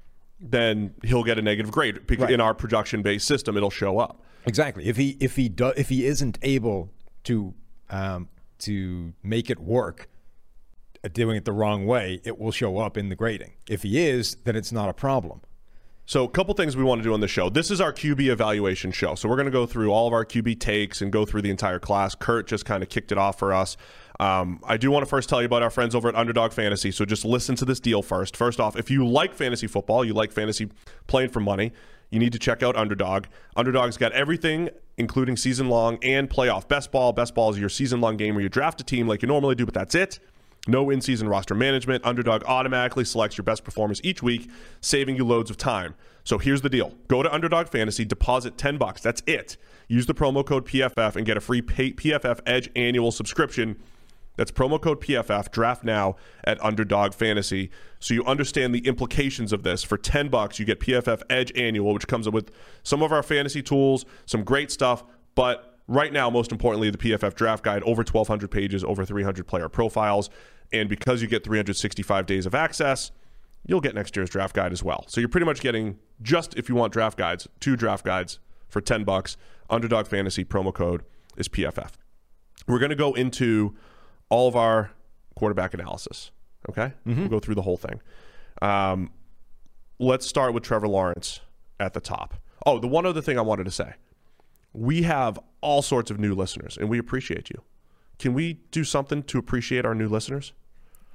then he'll get a negative grade. Right. In our production-based system, it'll show up. Exactly. If he if he do, if he isn't able to um, to make it work, uh, doing it the wrong way, it will show up in the grading. If he is, then it's not a problem. So a couple things we want to do on the show. This is our Q B evaluation show. So we're going to go through all of our Q B takes and go through the entire class. Kurt just kind of kicked it off for us. Um, I do want to first tell you about our friends over at Underdog Fantasy. So just listen to this deal first. First off, if you like fantasy football, you like fantasy playing for money, you need to check out Underdog. Underdog's got everything, including season-long and playoff. Best Ball. Best Ball is your season-long game where you draft a team like you normally do, but that's it. No in-season roster management. Underdog automatically selects your best performers each week, saving you loads of time. So here's the deal. Go to Underdog Fantasy, deposit ten bucks. That's it. Use the promo code P F F and get a free P F F Edge annual subscription. That's promo code P F F. Draft now at Underdog Fantasy. So you understand the implications of this. For ten bucks, you get P F F Edge annual, which comes with some of our fantasy tools, some great stuff, but right now, most importantly, the P F F Draft Guide, over twelve hundred pages, over three hundred player profiles. And because you get three hundred sixty-five days of access, you'll get next year's draft guide as well. So you're pretty much getting, just if you want draft guides, two draft guides for ten bucks. Underdog Fantasy promo code is P F F. We're going to go into all of our quarterback analysis. Okay? Mm-hmm. We'll go through the whole thing. Um, let's start with Trevor Lawrence at the top. Oh, the one other thing I wanted to say. We have all sorts of new listeners, and we appreciate you. Can we do something to appreciate our new listeners?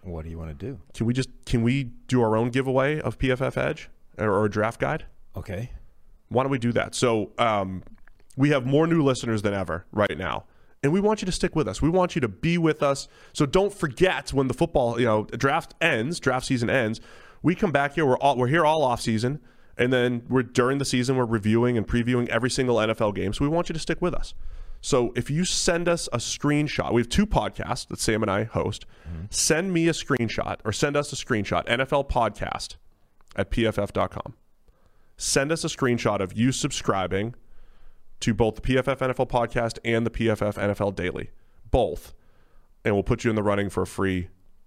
What do you want to do? Can we just can we do our own giveaway of P F F Edge or, or a draft guide? Okay. Why don't we do that? So um, we have more new listeners than ever right now. And we want you to stick with us. We want you to be with us. So don't forget when the football, you know, draft ends, draft season ends, we come back here. We're all, we're here all off season, and then we're during the season we're reviewing and previewing every single N F L game. So we want you to stick with us. So if you send us a screenshot, we have two podcasts that Sam and I host. Mm-hmm. Send me a screenshot or send us a screenshot, N F L podcast at P F F dot com. Send us a screenshot of you subscribing to both the P F F N F L podcast and the P F F N F L Daily. Both. And we'll put you in the running for a free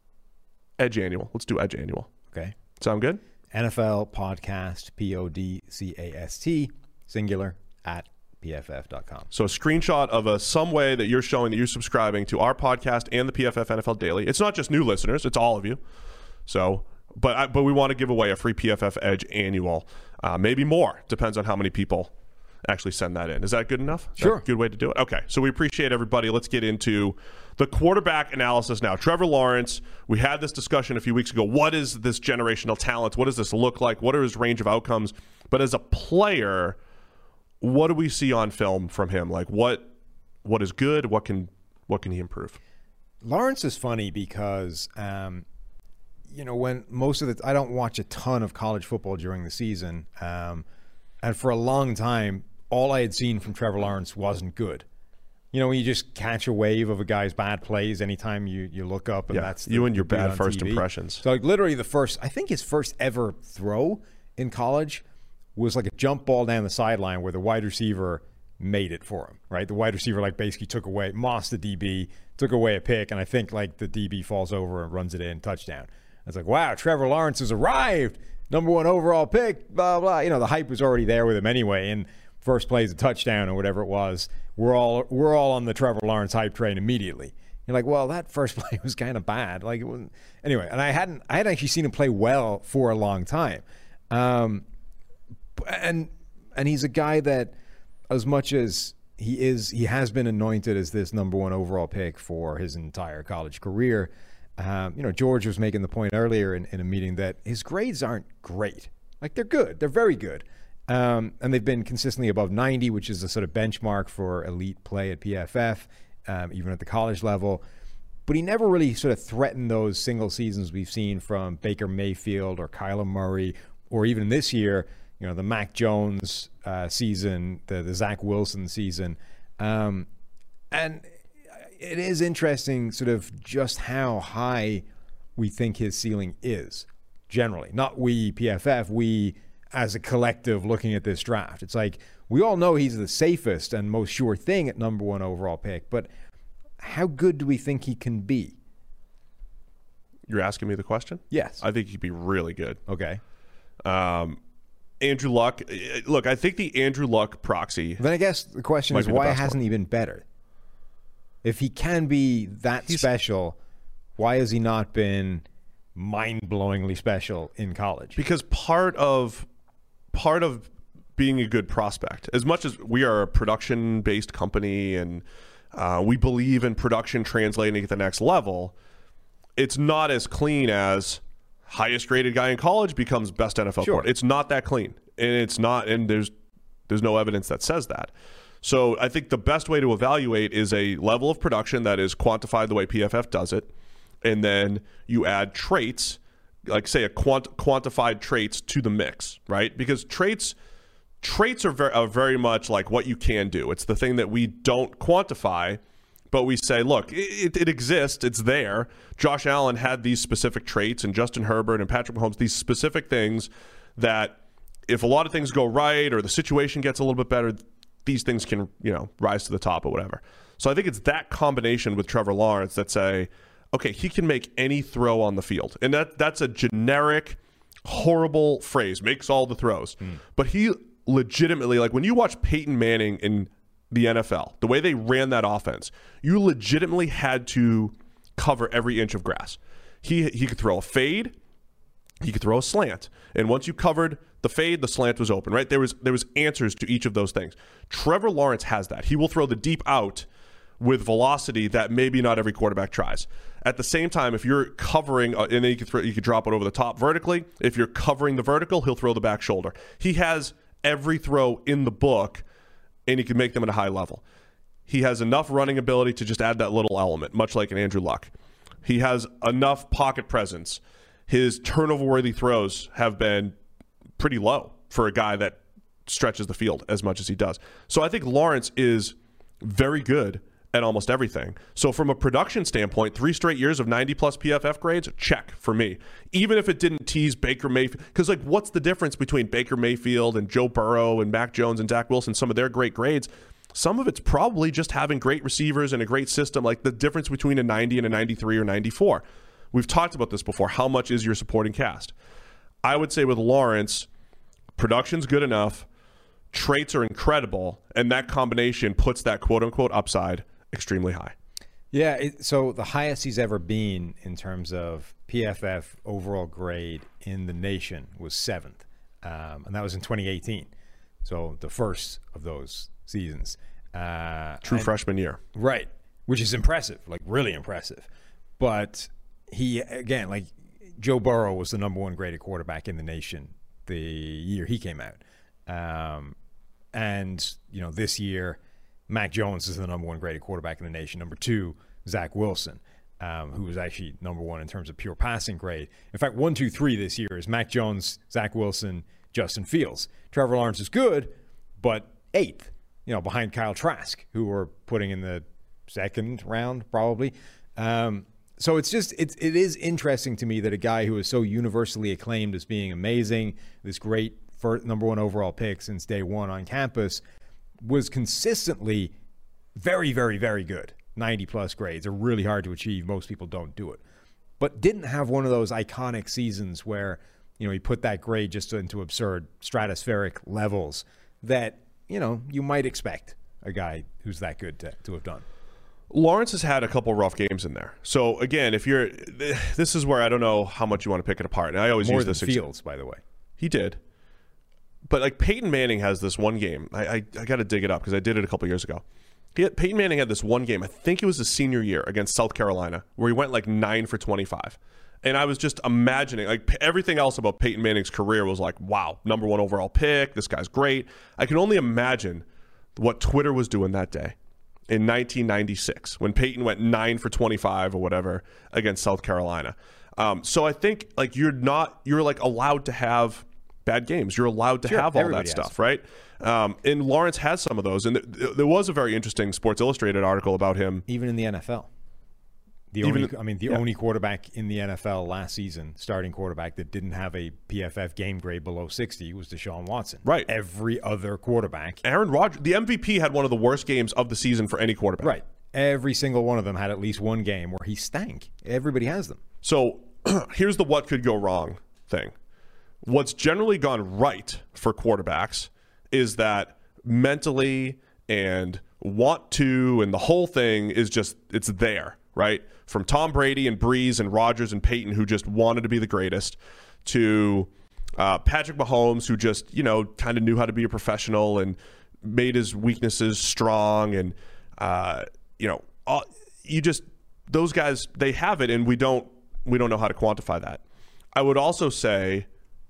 Edge Annual. Let's do Edge Annual. Okay. Sound good? N F L podcast, P O D C A S T, singular, at P F F dot com. So a screenshot of a some way that you're showing that you're subscribing to our podcast and the P F F N F L Daily. It's not just new listeners. It's all of you. So, but I, but we want to give away a free P F F Edge Annual. Uh, maybe more. Depends on how many people actually send that in. Is that good enough? Is sure. That a good way to do it? Okay. So we appreciate everybody. Let's get into the quarterback analysis now. Trevor Lawrence, we had this discussion a few weeks ago. What is this generational talent? What does this look like? What are his range of outcomes? But as a player, what do we see on film from him? Like what what is good? What can what can he improve? Lawrence is funny because um, you know, when most of the I don't watch a ton of college football during the season. Um, and for a long time, all I had seen from Trevor Lawrence wasn't good. You know, when you just catch a wave of a guy's bad plays anytime you, you look up, and yeah, that's the, you and your the bad on first T V. Impressions. So like literally the first, I think his first ever throw in college was like a jump ball down the sideline where the wide receiver made it for him, right? The wide receiver like basically took away, mossed the D B, took away a pick, and I think like the D B falls over and runs it in, touchdown. It's like, wow, Trevor Lawrence has arrived, number one overall pick, blah, blah. You know, the hype was already there with him anyway, and first play is a touchdown or whatever it was. We're all we're all on the Trevor Lawrence hype train immediately. You're like, well, that first play was kind of bad. Like, it wasn't. Anyway, and I hadn't I hadn't actually seen him play well for a long time. Um, and and he's a guy that, as much as he is, he has been anointed as this number one overall pick for his entire college career. Um, you know, George was making the point earlier in, in a meeting that his grades aren't great. Like, they're good. They're very good. Um, and they've been consistently above ninety, which is a sort of benchmark for elite play at P F F, um, even at the college level. But he never really sort of threatened those single seasons we've seen from Baker Mayfield or Kyler Murray, or even this year, you know, the Mac Jones uh, season, the, the Zach Wilson season. Um, and it is interesting sort of just how high we think his ceiling is, generally. Not we, P F F, we as a collective looking at this draft. It's like, we all know he's the safest and most sure thing at number one overall pick, but how good do we think he can be? You're asking me the question? Yes. I think he'd be really good. Okay. Um, Andrew Luck. Look, I think the Andrew Luck proxy. Then I guess the question is, why hasn't he been better? If he can be that He's, special, why has he not been mind-blowingly special in college? Because part of part of being a good prospect, as much as we are a production-based company and uh, we believe in production translating at the next level, it's not as clean as highest rated guy in college becomes best N F L sure. player. It's not that clean, and it's not, and there's there's no evidence that says that. So I think the best way to evaluate is a level of production that is quantified the way P F F does it, and then you add traits, like say a quant- quantified traits to the mix, right? Because traits traits are very, are very much like what you can do. It's the thing that we don't quantify, but we say, look, it, it exists, it's there. Josh Allen had these specific traits, and Justin Herbert and Patrick Mahomes, these specific things that if a lot of things go right or the situation gets a little bit better, these things can, you know, rise to the top or whatever. So I think it's that combination with Trevor Lawrence that say, okay, he can make any throw on the field. And that that's a generic, horrible phrase, makes all the throws. Mm. But he legitimately, like when you watch Peyton Manning in the N F L, the way they ran that offense, you legitimately had to cover every inch of grass. He he could throw a fade, he could throw a slant. And once you covered the fade, the slant was open, right? There was there was answers to each of those things. Trevor Lawrence has that. He will throw the deep out, with velocity that maybe not every quarterback tries. At the same time, if you're covering, uh, and then you can, throw, you can drop it over the top vertically. If you're covering the vertical, he'll throw the back shoulder. He has every throw in the book, and he can make them at a high level. He has enough running ability to just add that little element, much like an Andrew Luck. He has enough pocket presence. His turnover-worthy throws have been pretty low for a guy that stretches the field as much as he does. So I think Lawrence is very good at almost everything. So from a production standpoint, three straight years of ninety plus P F F grades, check for me. Even if it didn't tease Baker Mayfield, because like what's the difference between Baker Mayfield and Joe Burrow and Mac Jones and Zach Wilson, some of their great grades? Some of it's probably just having great receivers and a great system, like the difference between a ninety and a ninety-three or ninety-four. We've talked about this before. How much is your supporting cast? I would say with Lawrence, production's good enough, traits are incredible, and that combination puts that quote-unquote upside extremely high. Yeah, it, so the highest he's ever been in terms of P F F overall grade in the nation was seventh, um, and that was in twenty eighteen. So the first of those seasons. Uh, True and, freshman year. Right, which is impressive, like really impressive. But he, again, like Joe Burrow was the number one graded quarterback in the nation the year he came out. Um, and, you know, this year, Mac Jones is the number one graded quarterback in the nation. Number two, Zach Wilson, um, who was actually number one in terms of pure passing grade. In fact, one, two, three this year is Mac Jones, Zach Wilson, Justin Fields. Trevor Lawrence is good, but eighth, you know, behind Kyle Trask, who we're putting in the second round probably. Um, so it's just, it's, it is interesting to me that a guy who is so universally acclaimed as being amazing, this great first, number one overall pick since day one on campus, was consistently very, very, very good. ninety plus grades are really hard to achieve. Most people don't do it. But didn't have one of those iconic seasons where, you know, he put that grade just into absurd stratospheric levels that, you know, you might expect a guy who's that good to, to have done. Lawrence has had a couple rough games in there. So again, if you're, this is where I don't know how much you want to pick it apart. And I always More use than this Fields, by the way. He did. But like Peyton Manning has this one game. I I, I got to dig it up because I did it a couple years ago. He had, Peyton Manning had this one game. I think it was his senior year against South Carolina, where he went like nine for twenty-five. And I was just imagining, like everything else about Peyton Manning's career was like, wow, number one overall pick. This guy's great. I can only imagine what Twitter was doing that day in nineteen ninety-six when Peyton went nine for twenty-five or whatever against South Carolina. Um, so I think like you're not, you're like allowed to have bad games. You're allowed to sure, have all that stuff, right? Um, and Lawrence has some of those. And th- there was a very interesting Sports Illustrated article about him. Even in the N F L. The Even, only, I mean, the yeah. only quarterback in the N F L last season, starting quarterback that didn't have a P F F game grade below sixty was Deshaun Watson. Right. Every other quarterback. Aaron Rodgers, the M V P, had one of the worst games of the season for any quarterback. Right. Every single one of them had at least one game where he stank. Everybody has them. So here's the what could go wrong thing. What's generally gone right for quarterbacks is that mentally and want to and the whole thing is just, it's there, right? From Tom Brady and Breeze and Rodgers and Peyton, who just wanted to be the greatest, to uh, Patrick Mahomes, who just, you know, kind of knew how to be a professional and made his weaknesses strong. And, uh, you know, all, you just, those guys, they have it, and we don't, we don't know how to quantify that. I would also say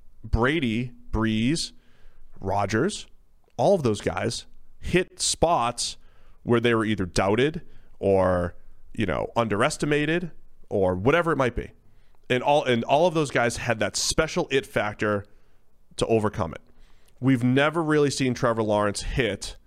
Brady, Breeze, Rodgers, all of those guys hit spots where they were either doubted or, you know, underestimated or whatever it might be. And all and all of those guys had that special it factor to overcome it. We've never really seen Trevor Lawrence hit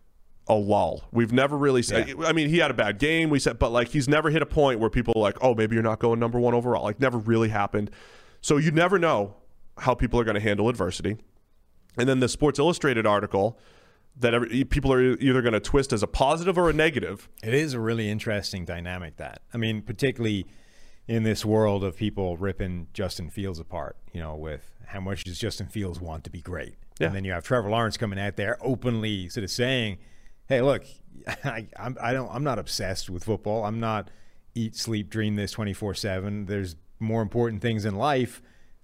a lull. We've never really seen, yeah. I mean, he had a bad game, we said, but like he's never hit a point where people are like, oh, maybe you're not going number one overall. Like never really happened. So you never know how people are going to handle adversity. And then the Sports Illustrated article that every, people are either going to twist as a positive or a negative. It is a really interesting dynamic, that. I mean, particularly in this world of people ripping Justin Fields apart, you know, with how much does Justin Fields want to be great? Yeah. And then you have Trevor Lawrence coming out there openly sort of saying, hey, look, I, I'm, I don't, I'm not obsessed with football. I'm not eat, sleep, dream this twenty-four seven. There's more important things in life.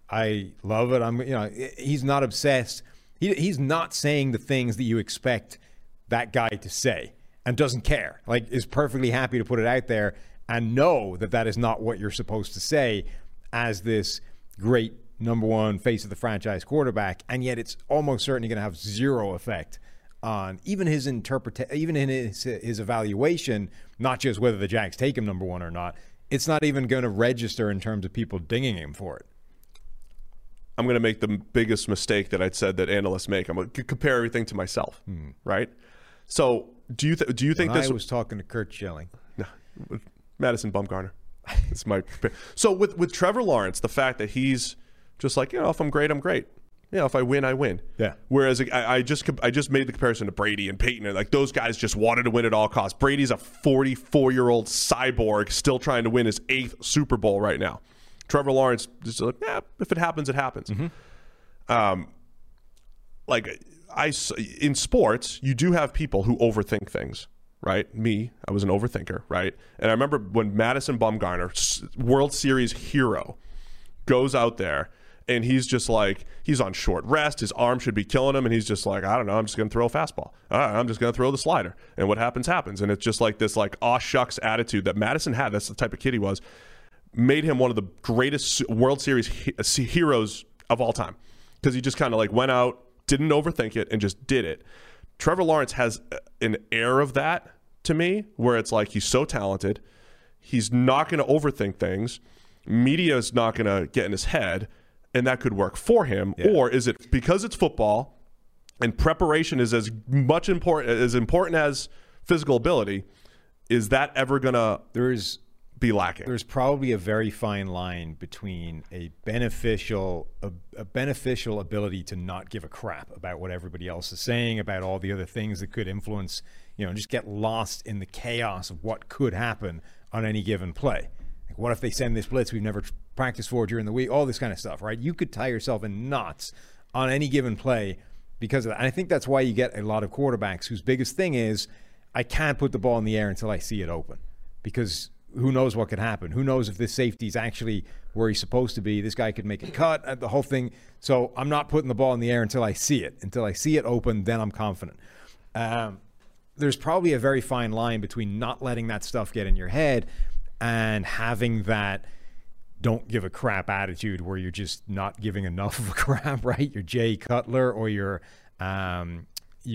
I love it. I'm, you know, he's not obsessed. He, he's not saying the things that you expect that guy to say. and doesn't care, like is perfectly happy to put it out there and know that that is not what you're supposed to say as this great number one face of the franchise quarterback, and yet it's almost certainly going to have zero effect on even his interpretation, even in his, his evaluation, not just whether the Jags take him number one or not. It's not even going to register in terms of people dinging him for it. I'm going to make the biggest mistake that I'd said that analysts make. I'm going to compare everything to myself, hmm. right? So do you th- do you think when this? I was talking to Kurt Schilling. No, Madison Bumgarner. It's my so with with Trevor Lawrence, the fact that he's just like, you know, if I'm great, I'm great. You know, if I win, I win. Yeah. Whereas I, I just I just made the comparison to Brady and Peyton, and like those guys just wanted to win at all costs. Brady's a forty-four-year-old cyborg still trying to win his eighth Super Bowl right now. Trevor Lawrence just like, yeah, if it happens, it happens. Mm-hmm. Um, like I in sports, you do have people who overthink things. Right? Me, I was an overthinker, right? And I remember when Madison Bumgarner, World Series hero, goes out there and he's just like, he's on short rest, his arm should be killing him, and he's just like, I don't know, I'm just going to throw a fastball. All right, I'm just going to throw the slider. And what happens, happens. And it's just like this like, aw shucks attitude that Madison had, that's the type of kid he was, made him one of the greatest World Series he- heroes of all time. Because he just kind of like went out, didn't overthink it, and just did it. Trevor Lawrence has an air of that to me, where it's like he's so talented, he's not going to overthink things, media is not going to get in his head, and that could work for him. Yeah. Or is it because it's football and preparation is as much important as important as physical ability, is that ever going to there's be lacking? There's probably a very fine line between a beneficial a, a beneficial ability to not give a crap about what everybody else is saying, about all the other things that could influence, you know, just get lost in the chaos of what could happen on any given play. Like, what if they send this blitz we've never practiced for during the week? All this kind of stuff, right? You could tie yourself in knots on any given play because of that. And I think that's why you get a lot of quarterbacks whose biggest thing is, I can't put the ball in the air until I see it open, because who knows what could happen? Who knows if this safety is actually where he's supposed to be? This guy could make a cut, the whole thing. So I'm not putting the ball in the air until I see it. Until I see it open, then I'm confident. Um, there's probably a very fine line between not letting that stuff get in your head and having that don't give a crap attitude where you're just not giving enough of a crap, right? You're Jay Cutler, or you're um,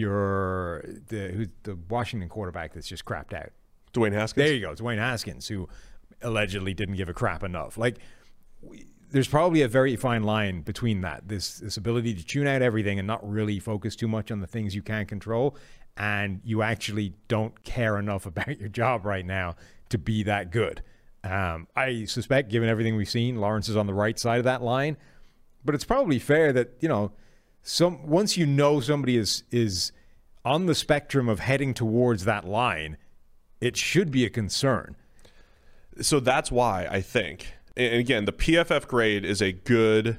you're the, who's the Washington quarterback that's just crapped out. Dwayne Haskins. There you go, Dwayne Haskins, who allegedly didn't give a crap enough. Like, we, there's probably a very fine line between that, this this ability to tune out everything and not really focus too much on the things you can't control, and you actually don't care enough about your job right now to be that good. Um, I suspect, given everything we've seen, Lawrence is on the right side of that line, but it's probably fair that, you know, some once you know somebody is is on the spectrum of heading towards that line, it should be a concern. So that's why I think, and again, the P F F grade is a good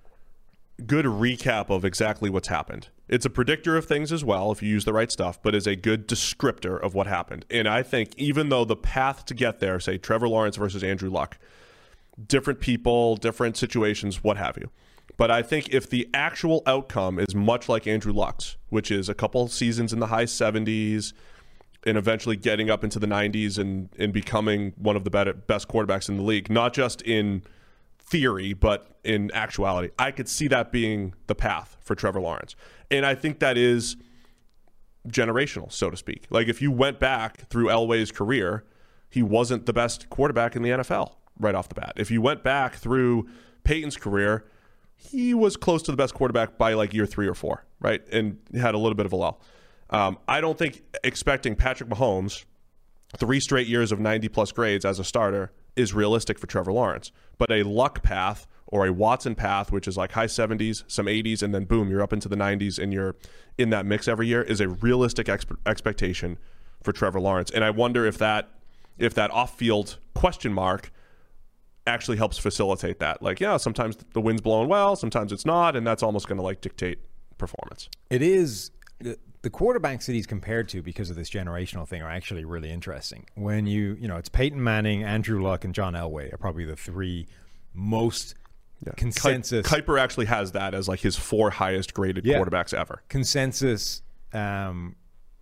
good recap of exactly what's happened. It's a predictor of things as well if you use the right stuff, but is a good descriptor of what happened. And I think even though the path to get there, say Trevor Lawrence versus Andrew Luck, different people, different situations, what have you. But I think if the actual outcome is much like Andrew Luck's, which is a couple seasons in the high seventies and eventually getting up into the nineties and, and becoming one of the better, best quarterbacks in the league, not just in theory, but in actuality, I could see that being the path for Trevor Lawrence. And I think that is generational, so to speak. Like, if you went back through Elway's career, he wasn't the best quarterback in the N F L right off the bat. If you went back through Peyton's career, he was close to the best quarterback by like year three or four, right? And had a little bit of a lull. Um, I don't think expecting Patrick Mahomes three straight years of ninety plus grades as a starter is realistic for Trevor Lawrence. But a Luck path or a Watson path, which is like high seventies, some eighties, and then boom, you're up into the nineties and you're in that mix every year, is a realistic exp- expectation for Trevor Lawrence. And I wonder if that if that off-field question mark actually helps facilitate that. Like, yeah, sometimes the wind's blowing well, sometimes it's not, and that's almost going to like dictate performance. It is. The quarterbacks that he's compared to because of this generational thing are actually really interesting. When you, you know, it's Peyton Manning, Andrew Luck, and John Elway are probably the three most yeah. consensus. Kuiper actually has that as like his four highest graded yeah. quarterbacks ever. Consensus um,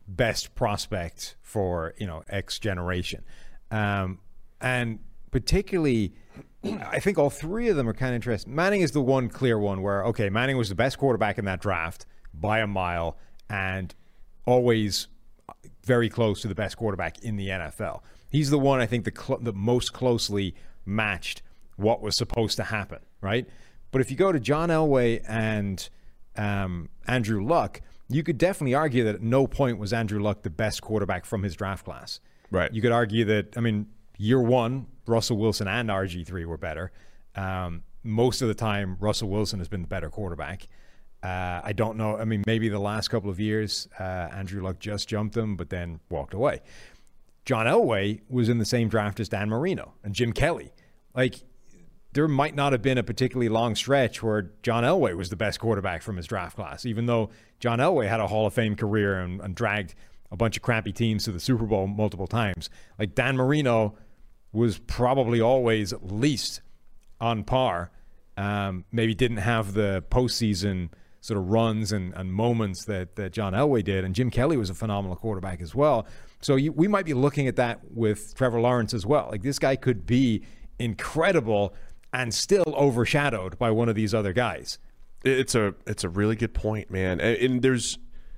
best prospect for, you know, X generation. Um, and particularly, I think all three of them are kind of interesting. Manning is the one clear one where, okay, Manning was the best quarterback in that draft by a mile and always very close to the best quarterback in the N F L. He's the one, I think, the, cl- the most closely matched what was supposed to happen, right? But if you go to John Elway and um, Andrew Luck, you could definitely argue that at no point was Andrew Luck the best quarterback from his draft class. Right. You could argue that, I mean, year one, Russell Wilson and R G three were better. Um, most of the time, Russell Wilson has been the better quarterback. Uh, I don't know. I mean, maybe the last couple of years, uh, Andrew Luck just jumped him, but then walked away. John Elway was in the same draft as Dan Marino and Jim Kelly. Like, there might not have been a particularly long stretch where John Elway was the best quarterback from his draft class, even though John Elway had a Hall of Fame career and, and dragged a bunch of crappy teams to the Super Bowl multiple times. Like, Dan Marino was probably always at least on par. Um, maybe didn't have the postseason sort of runs and, and moments that, that John Elway did. And Jim Kelly was a phenomenal quarterback as well. So you, we might be looking at that with Trevor Lawrence as well. Like, this guy could be incredible and still overshadowed by one of these other guys. It's a it's a really good point, man. And, and there's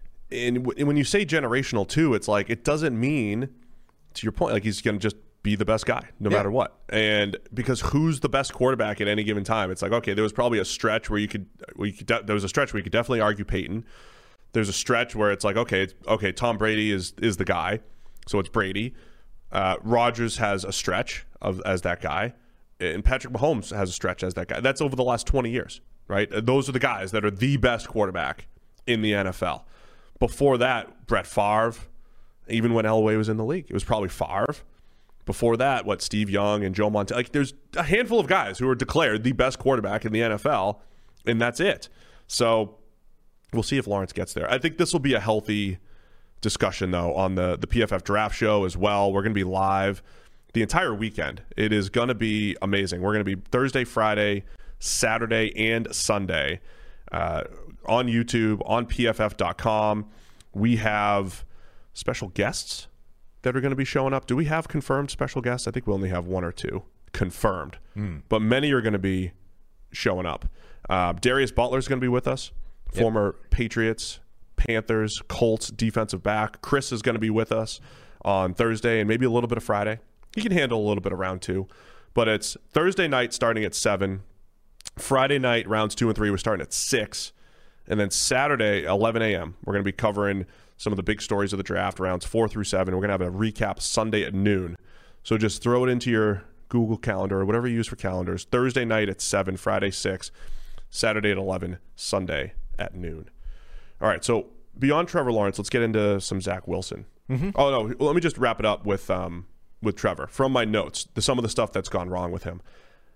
and when you say generational too, it's like it doesn't mean, to your point, like he's going to just be the best guy no yeah. matter what. And because who's the best quarterback at any given time? It's like, okay, there was probably a stretch where you could, where you could there was a stretch where you could definitely argue Peyton. There's a stretch where it's like, okay, it's, okay, Tom Brady is is the guy, so it's Brady. Uh, Rodgers has a stretch of as that guy. And Patrick Mahomes has a stretch as that guy. That's over the last twenty years, right? Those are the guys that are the best quarterback in the N F L. Before that, Brett Favre, even when Elway was in the league, it was probably Favre. Before that, what, Steve Young and Joe Montana. Like, there's a handful of guys who are declared the best quarterback in the N F L, and that's it. So we'll see if Lawrence gets there. I think this will be a healthy discussion, though, on the, the P F F draft show as well. We're going to be live the entire weekend. It is going to be amazing. We're going to be Thursday, Friday, Saturday, and Sunday uh, on YouTube, on P F F dot com. We have special guests that are going to be showing up. Do we have confirmed special guests? I think we only have one or two confirmed, mm. but many are going to be showing up. Uh, Darius Butler is going to be with us, yep. former Patriots, Panthers, Colts defensive back. Chris is going to be with us on Thursday and maybe a little bit of Friday. He can handle a little bit of round two, but it's Thursday night starting at seven. Friday night, rounds two and three, we're starting at six. And then Saturday, eleven a.m., we're going to be covering some of the big stories of the draft, rounds four through seven. We're going to have a recap Sunday at noon. So just throw it into your Google Calendar or whatever you use for calendars. Thursday night at seven, Friday six, Saturday at eleven, Sunday at noon. All right, so beyond Trevor Lawrence, let's get into some Zach Wilson. Mm-hmm. Oh, no, well, let me just wrap it up with um, with Trevor. From my notes, the, some of the stuff that's gone wrong with him.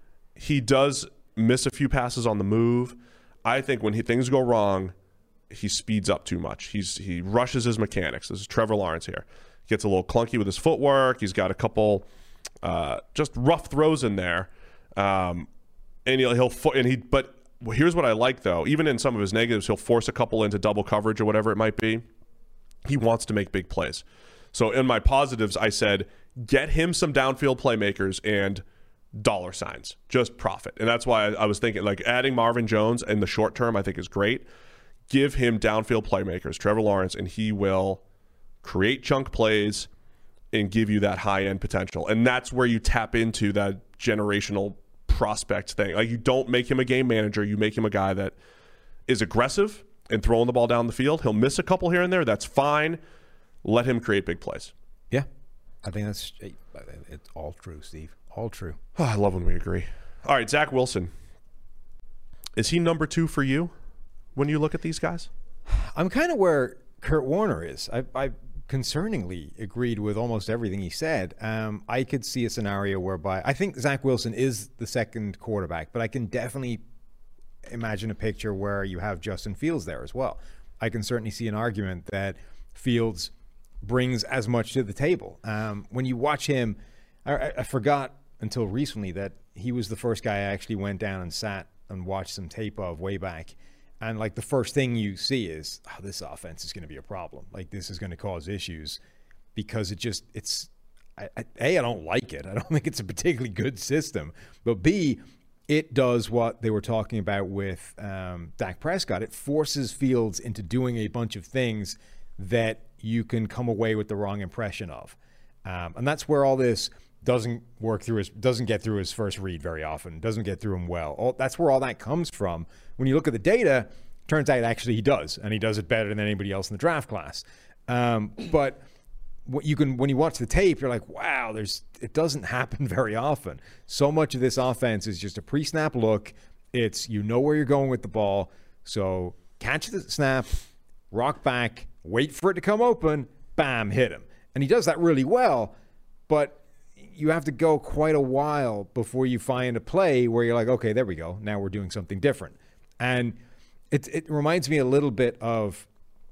He does miss a few passes on the move. I think when he, things go wrong, he speeds up too much. He's He rushes his mechanics. This is Trevor Lawrence here. Gets a little clunky with his footwork. He's got a couple uh, just rough throws in there. Um, and he'll, he'll and he, but here's what I like, though. Even in some of his negatives, he'll force a couple into double coverage or whatever it might be. He wants to make big plays. So in my positives, I said, get him some downfield playmakers and dollar signs, just profit. And that's why I, I was thinking, like, adding Marvin Jones in the short term, I think is great. Give him downfield playmakers, Trevor Lawrence, and he will create chunk plays and give you that high-end potential. And that's where you tap into that generational prospect thing. Like, you don't make him a game manager. You make him a guy that is aggressive and throwing the ball down the field. He'll miss a couple here and there. That's fine. Let him create big plays. Yeah. I think that's it's all true, Steve. All true. Oh, I love when we agree. All right, Zach Wilson. Is he number two for you when you look at these guys? I'm kind of where Kurt Warner is. I, I concerningly agreed with almost everything he said. Um, I could see a scenario whereby I think Zach Wilson is the second quarterback, but I can definitely imagine a picture where you have Justin Fields there as well. I can certainly see an argument that Fields brings as much to the table. Um, when you watch him, I, I forgot until recently that he was the first guy I actually went down and sat and watched some tape of way back. And like the first thing you see is, oh, this offense is going to be a problem. Like this is going to cause issues because it just, it's, I, I, A, I don't like it. I don't think it's a particularly good system. But B, it does what they were talking about with um, Dak Prescott. It forces Fields into doing a bunch of things that you can come away with the wrong impression of. Um, and that's where all this doesn't work through his, doesn't get through his first read very often, doesn't get through him well. All, that's where all that comes from. When you look at the data, turns out actually he does, and he does it better than anybody else in the draft class. Um, but what you can, when you watch the tape, you're like, wow, there's, it doesn't happen very often. So much of this offense is just a pre-snap look. It's, you know where you're going with the ball. So catch the snap, rock back, wait for it to come open, bam, hit him. And he does that really well, but you have to go quite a while before you find a play where you're like, okay, there we go. Now we're doing something different. And it, it reminds me a little bit of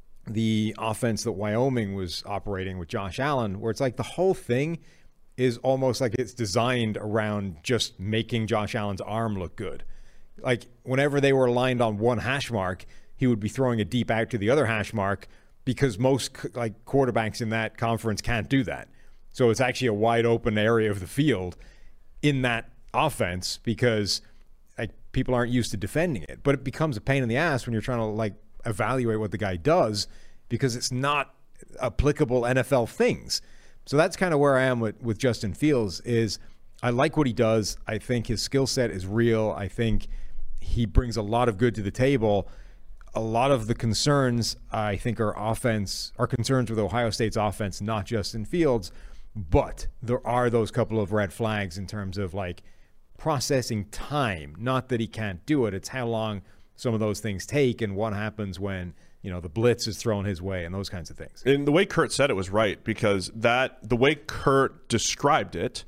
the offense that Wyoming was operating with Josh Allen, where it's like the whole thing is almost like it's designed around just making Josh Allen's arm look good. Like whenever they were aligned on one hash mark, he would be throwing it deep out to the other hash mark because most like quarterbacks in that conference can't do that. So it's actually a wide open area of the field in that offense because like people aren't used to defending it. But it becomes a pain in the ass when you're trying to like evaluate what the guy does because it's not applicable N F L things. So that's kind of where I am with, with Justin Fields is I like what he does. I think his skill set is real. I think he brings a lot of good to the table. A lot of the concerns I think are offense, are concerns with Ohio State's offense, not Justin Fields. But there are those couple of red flags in terms of like processing time. Not that he can't do it. It's how long some of those things take and what happens when, you know, the blitz is thrown his way and those kinds of things. And the way Kurt said it was right because that the way Kurt described it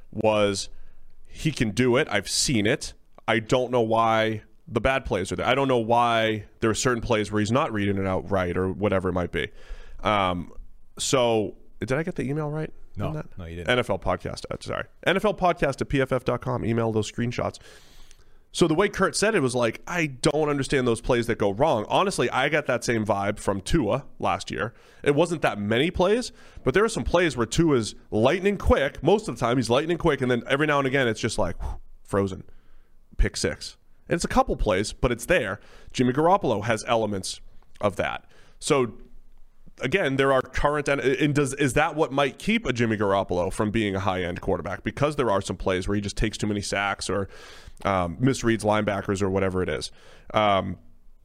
was he can do it. I've seen it. I don't know why the bad plays are there. I don't know why there are certain plays where he's not reading it out right or whatever it might be. Um, so did I get the email right? No, no, you didn't. N F L podcast. Uh, sorry. N F L podcast at P F F dot com. Email those screenshots. So the way Kurt said it was like, I don't understand those plays that go wrong. Honestly, I got that same vibe from Tua last year. It wasn't that many plays, but there are some plays where Tua's lightning quick. Most of the time, he's lightning quick, and then every now and again, it's just like, whew, frozen. Pick six. And it's a couple plays, but it's there. Jimmy Garoppolo has elements of that. So again, there are current, and does is that what might keep a Jimmy Garoppolo from being a high-end quarterback? Because there are some plays where he just takes too many sacks or um, misreads linebackers or whatever it is. Um,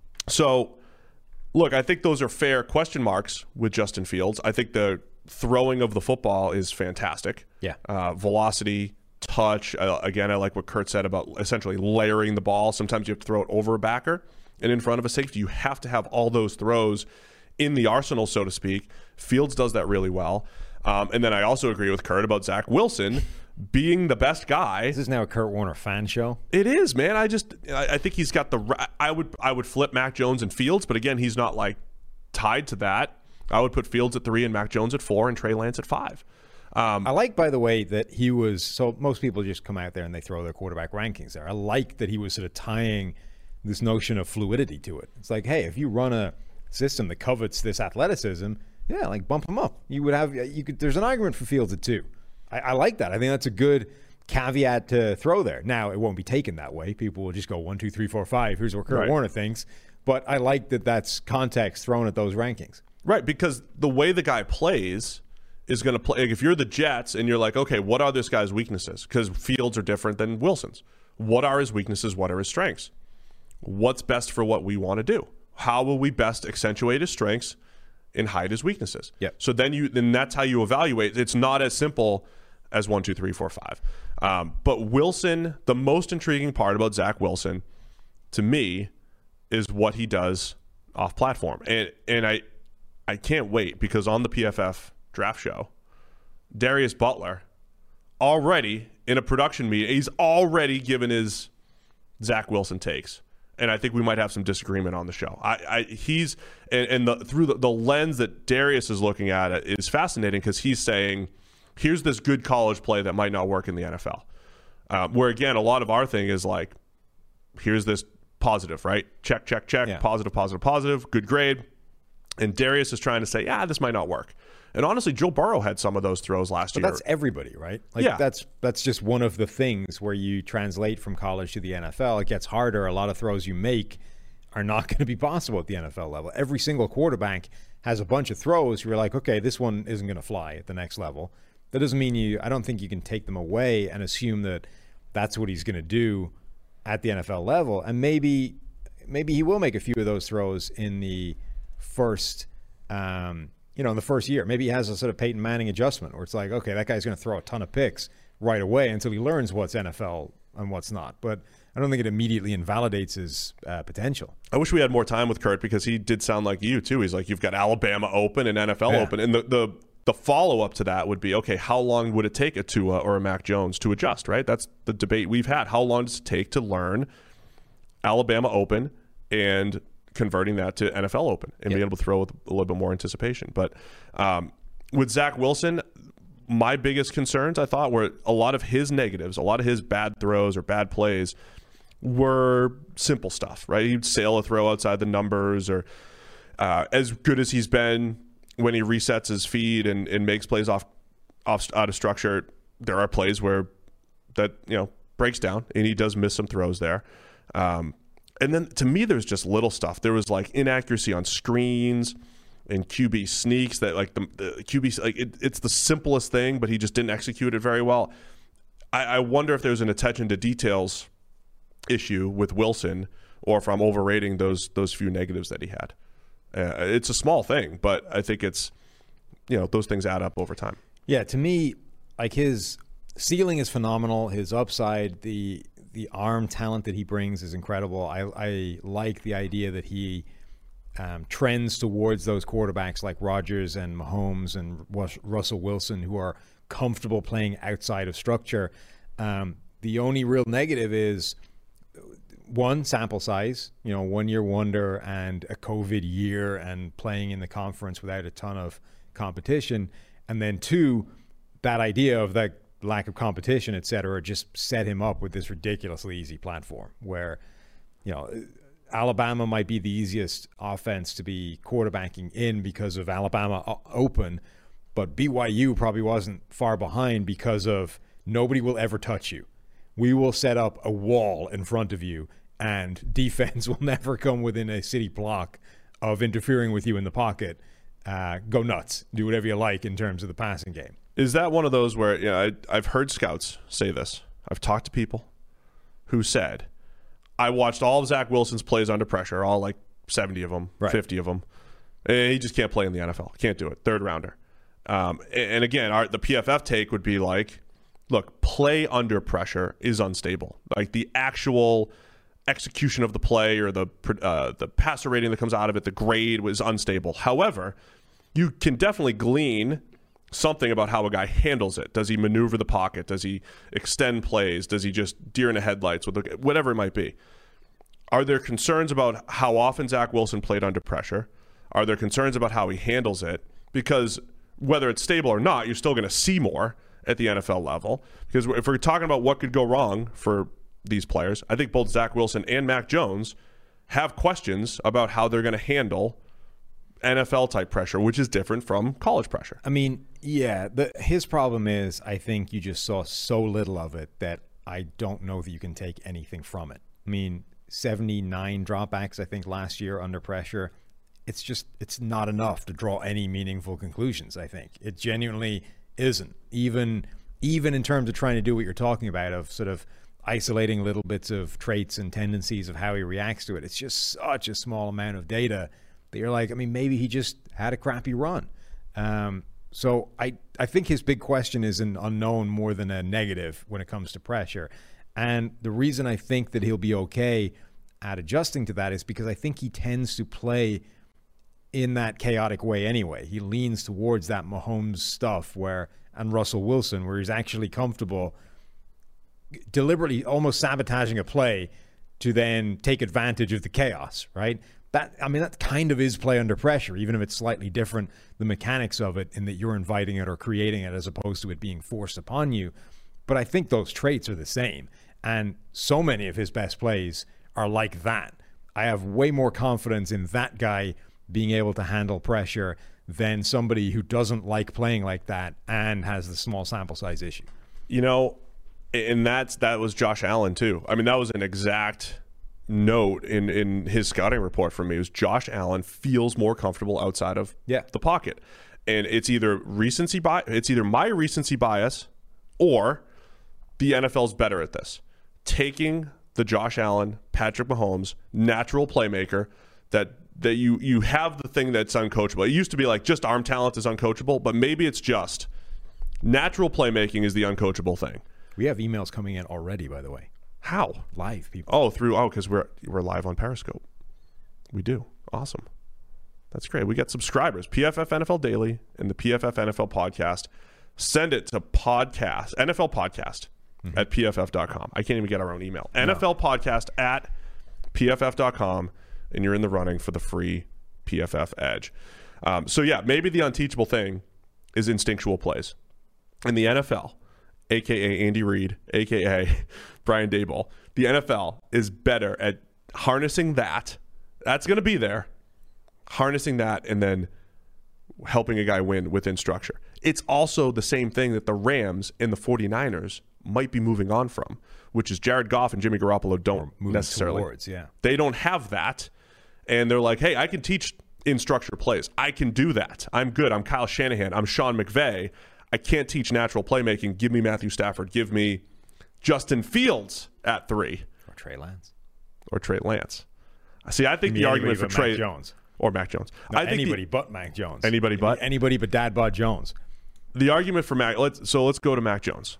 so, look, I think those are fair question marks with Justin Fields. I think the throwing of the football is fantastic. Yeah. Uh, velocity, touch. Uh, again, I like what Kurt said about essentially layering the ball. Sometimes you have to throw it over a backer and in front of a safety. You have to have all those throws in the arsenal, so to speak. Fields does that really well. Um, and then I also agree with Kurt about Zach Wilson being the best guy. This is now a Kurt Warner fan show. It is, man. I just, I, I think he's got the, I would, I would flip Mac Jones and Fields, but again, he's not like tied to that. I would put Fields at three and Mac Jones at four and Trey Lance at five. Um, I like, by the way, that he was, so most people just come out there and they throw their quarterback rankings there. I like that he was sort of tying this notion of fluidity to it. It's like, hey, if you run a system that covets this athleticism, yeah, like bump him up. You would have, you could, there's an argument for Fields at two. I, I like that. I think that's a good caveat to throw there. Now, it won't be taken that way. People will just go one, two, three, four, five. Here's what Kurt Right. Warner thinks. But I like that that's context thrown at those rankings. Right, because the way the guy plays is going to play. Like if you're the Jets and you're like, okay, what are this guy's weaknesses? Because Fields are different than Wilson's. What are his weaknesses? What are his strengths? What's best for what we want to do? How will we best accentuate his strengths and hide his weaknesses? Yeah. So then you, then that's how you evaluate. It's not as simple as one, two, three, four, five. Um, but Wilson, the most intriguing part about Zach Wilson, to me, is what he does off platform, and and I, I can't wait because on the P F F draft show, Darius Butler already in a production meeting, he's already given his Zach Wilson takes. And I think we might have some disagreement on the show. I, I he's and, and the, through the, the lens that Darius is looking at it is fascinating because he's saying, here's this good college play that might not work in the N F L. Um, where again, a lot of our thing is like, here's this positive, right? Check, check, check, Yeah. positive, positive, positive, good grade. And Darius is trying to say, yeah, this might not work. And honestly, Joe Burrow had some of those throws last but year. that's everybody, right? Like Yeah. that's that's just one of the things where you translate from college to the N F L. It gets harder. A lot of throws you make are not going to be possible at the N F L level. Every single quarterback has a bunch of throws where you're like, okay, this one isn't going to fly at the next level. That doesn't mean you, I don't think you can take them away and assume that that's what he's going to do at the N F L level. And maybe, maybe he will make a few of those throws in the first, um, you know, in the first year. Maybe he has a sort of Peyton Manning adjustment where it's like, okay, that guy's going to throw a ton of picks right away until he learns what's N F L and what's not. But I don't think it immediately invalidates his uh, potential. I wish we had more time with Kurt because he did sound like you too. He's like, you've got Alabama open and N F L Yeah. open. And the, the, the follow-up to that would be, okay, how long would it take a Tua or a Mac Jones to adjust, right? That's the debate we've had. How long does it take to learn Alabama open and converting that to N F L open and Yep. being able to throw with a little bit more anticipation? But um, with Zach Wilson, my biggest concerns, I thought, were a lot of his negatives, a lot of his bad throws or bad plays were simple stuff, right? He'd sail a throw outside the numbers, or uh, as good as he's been when he resets his feed and, and makes plays off, off out of structure, there are plays where that, you know, breaks down and he does miss some throws there. Um, and then to me, there's just little stuff. There was like inaccuracy on screens and Q B sneaks that like the, the Q B, like it, it's the simplest thing, but he just didn't execute it very well. I, I wonder if there's an attention to details issue with Wilson, or if I'm overrating those those few negatives that he had. Uh, it's a small thing, but I think it's, you know, those things add up over time. Yeah, to me, like his ceiling is phenomenal. His upside, the the arm talent that he brings is incredible. I, I like the idea that he um, trends towards those quarterbacks like Rodgers and Mahomes and Rus- Russell Wilson, who are comfortable playing outside of structure. Um, the only real negative is, one, sample size, you know, one year wonder and a COVID year and playing in the conference without a ton of competition. And then two, that idea of that lack of competition, et cetera, just set him up with this ridiculously easy platform where, you know, Alabama might be the easiest offense to be quarterbacking in because of Alabama open, but B Y U probably wasn't far behind because of nobody will ever touch you. We will set up a wall in front of you, and defense will never come within a city block of interfering with you in the pocket. Uh, go nuts. Do whatever you like in terms of the passing game. Is that one of those where, you know, I, I've heard scouts say this. I've talked to people who said, I watched all of Zach Wilson's plays under pressure, all like seventy of them, Right. fifty of them. And he just can't play in the N F L. Can't do it. Third rounder. Um, and, and again, our, the P F F take would be like, look, play under pressure is unstable. Like the actual execution of the play or the uh, the passer rating that comes out of it, the grade was unstable. However, you can definitely glean something about how a guy handles it. Does he maneuver the pocket? Does he extend plays? Does he just deer in the headlights? With the, whatever it might be. Are there concerns about how often Zach Wilson played under pressure? Are there concerns about how he handles it? Because whether it's stable or not, you're still going to see more at the N F L level. Because if we're talking about what could go wrong for these players, I think both Zach Wilson and Mac Jones have questions about how they're going to handle N F L-type pressure, which is different from college pressure. I mean, yeah, the, his problem is I think you just saw so little of it that I don't know that you can take anything from it. I mean, seventy-nine dropbacks, I think, last year under pressure. It's just, it's not enough to draw any meaningful conclusions, I think. It genuinely isn't. Even, even in terms of trying to do what you're talking about, of sort of isolating little bits of traits and tendencies of how he reacts to it. It's just such a small amount of data that you're like, I mean, maybe he just had a crappy run. Um, so I, I think his big question is an unknown more than a negative when it comes to pressure. And the reason I think that he'll be okay at adjusting to that is because I think he tends to play in that chaotic way anyway. He leans towards that Mahomes stuff where, and Russell Wilson, where he's actually comfortable deliberately almost sabotaging a play to then take advantage of the chaos, right? That, I mean, that kind of is play under pressure, even if it's slightly different, the mechanics of it, in that you're inviting it or creating it as opposed to it being forced upon you. But I think those traits are the same. And so many of his best plays are like that. I have way more confidence in that guy being able to handle pressure than somebody who doesn't like playing like that and has the small sample size issue. You know, and that's that was Josh Allen too. I mean, that was an exact note in, in his scouting report from me. It was Josh Allen feels more comfortable outside of yeah. the pocket. And it's either recency bias, it's either my recency bias or the N F L's better at this. Taking the Josh Allen, Patrick Mahomes, natural playmaker that that you you have the thing that's uncoachable. It used to be like just arm talent is uncoachable, but maybe it's just natural playmaking is the uncoachable thing. We have emails coming in already, by the way. How? Live, people. Oh, through oh, because we're we're live on Periscope. We do. Awesome. That's great. We got subscribers. P F F N F L Daily and the P F F N F L Podcast. Send it to podcast, N F L Podcast mm-hmm. at P F F dot com. I can't even get our own email. No. N F L Podcast at P F F dot com, and you're in the running for the free P F F Edge. Um, so, yeah, maybe the unteachable thing is instinctual plays. In the N F L, a k a. Andy Reid, a k a. Brian Daboll, the N F L is better at harnessing that. That's going to be there. Harnessing that and then helping a guy win within structure. It's also the same thing that the Rams and the 49ers might be moving on from, which is Jared Goff and Jimmy Garoppolo don't necessarily. Towards, yeah. They don't have that. And they're like, hey, I can teach in structure plays. I can do that. I'm good. I'm Kyle Shanahan. I'm Sean McVay. I can't teach natural playmaking. Give me Matthew Stafford. Give me Justin Fields at three. Or Trey Lance. Or Trey Lance. See, I think the argument for Trey Mac Jones. Or Mac Jones. No, I think anybody the, but Mac Jones. Anybody but? Anybody but Dad Bod Jones. The argument for Mac, let's so let's go to Mac Jones.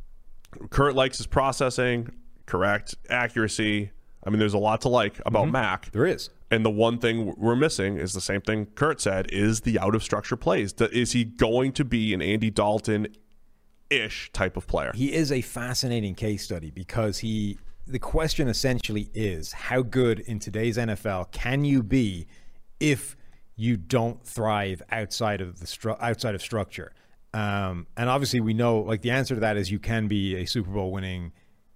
Kurt likes his processing, correct, accuracy. I mean, there's a lot to like about mm-hmm. Mac. There is. And the one thing we're missing is the same thing Kurt said, is the out-of-structure plays. Is he going to be an Andy Dalton-ish type of player? He is a fascinating case study because he the question essentially is, how good in today's N F L can you be if you don't thrive outside of the stru- outside of structure? Um, and obviously we know, like, the answer to that is you can be a Super Bowl winning,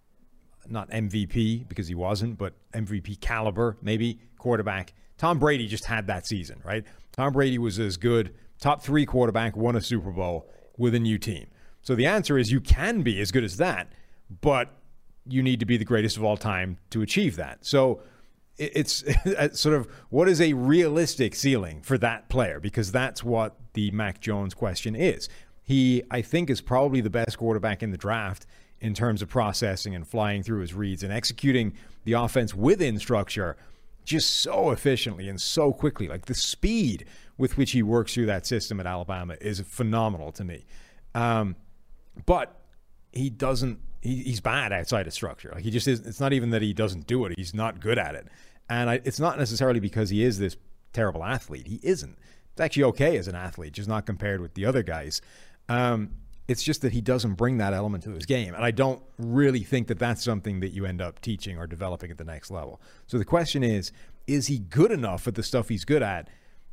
not M V P because he wasn't, but M V P caliber, maybe, quarterback. Tom Brady just had that season, right? Tom Brady was as good, top three quarterback, won a Super Bowl with a new team. So the answer is you can be as good as that, but you need to be the greatest of all time to achieve that. So it's sort of, what is a realistic ceiling for that player? Because that's what the Mac Jones question is. He, I think, is probably the best quarterback in the draft in terms of processing and flying through his reads and executing the offense within structure just so efficiently and so quickly. Like, the speed with which he works through that system at Alabama is phenomenal to me. Um, but he doesn't, he, he's bad outside of structure. Like, he just is. It's not even that he doesn't do it. He's not good at it. And I, it's not necessarily because he is this terrible athlete. He isn't. It's actually okay as an athlete, just not compared with the other guys. Um, it's just that he doesn't bring that element to his game. And I don't really think that that's something that you end up teaching or developing at the next level. So the question is, is he good enough at the stuff he's good at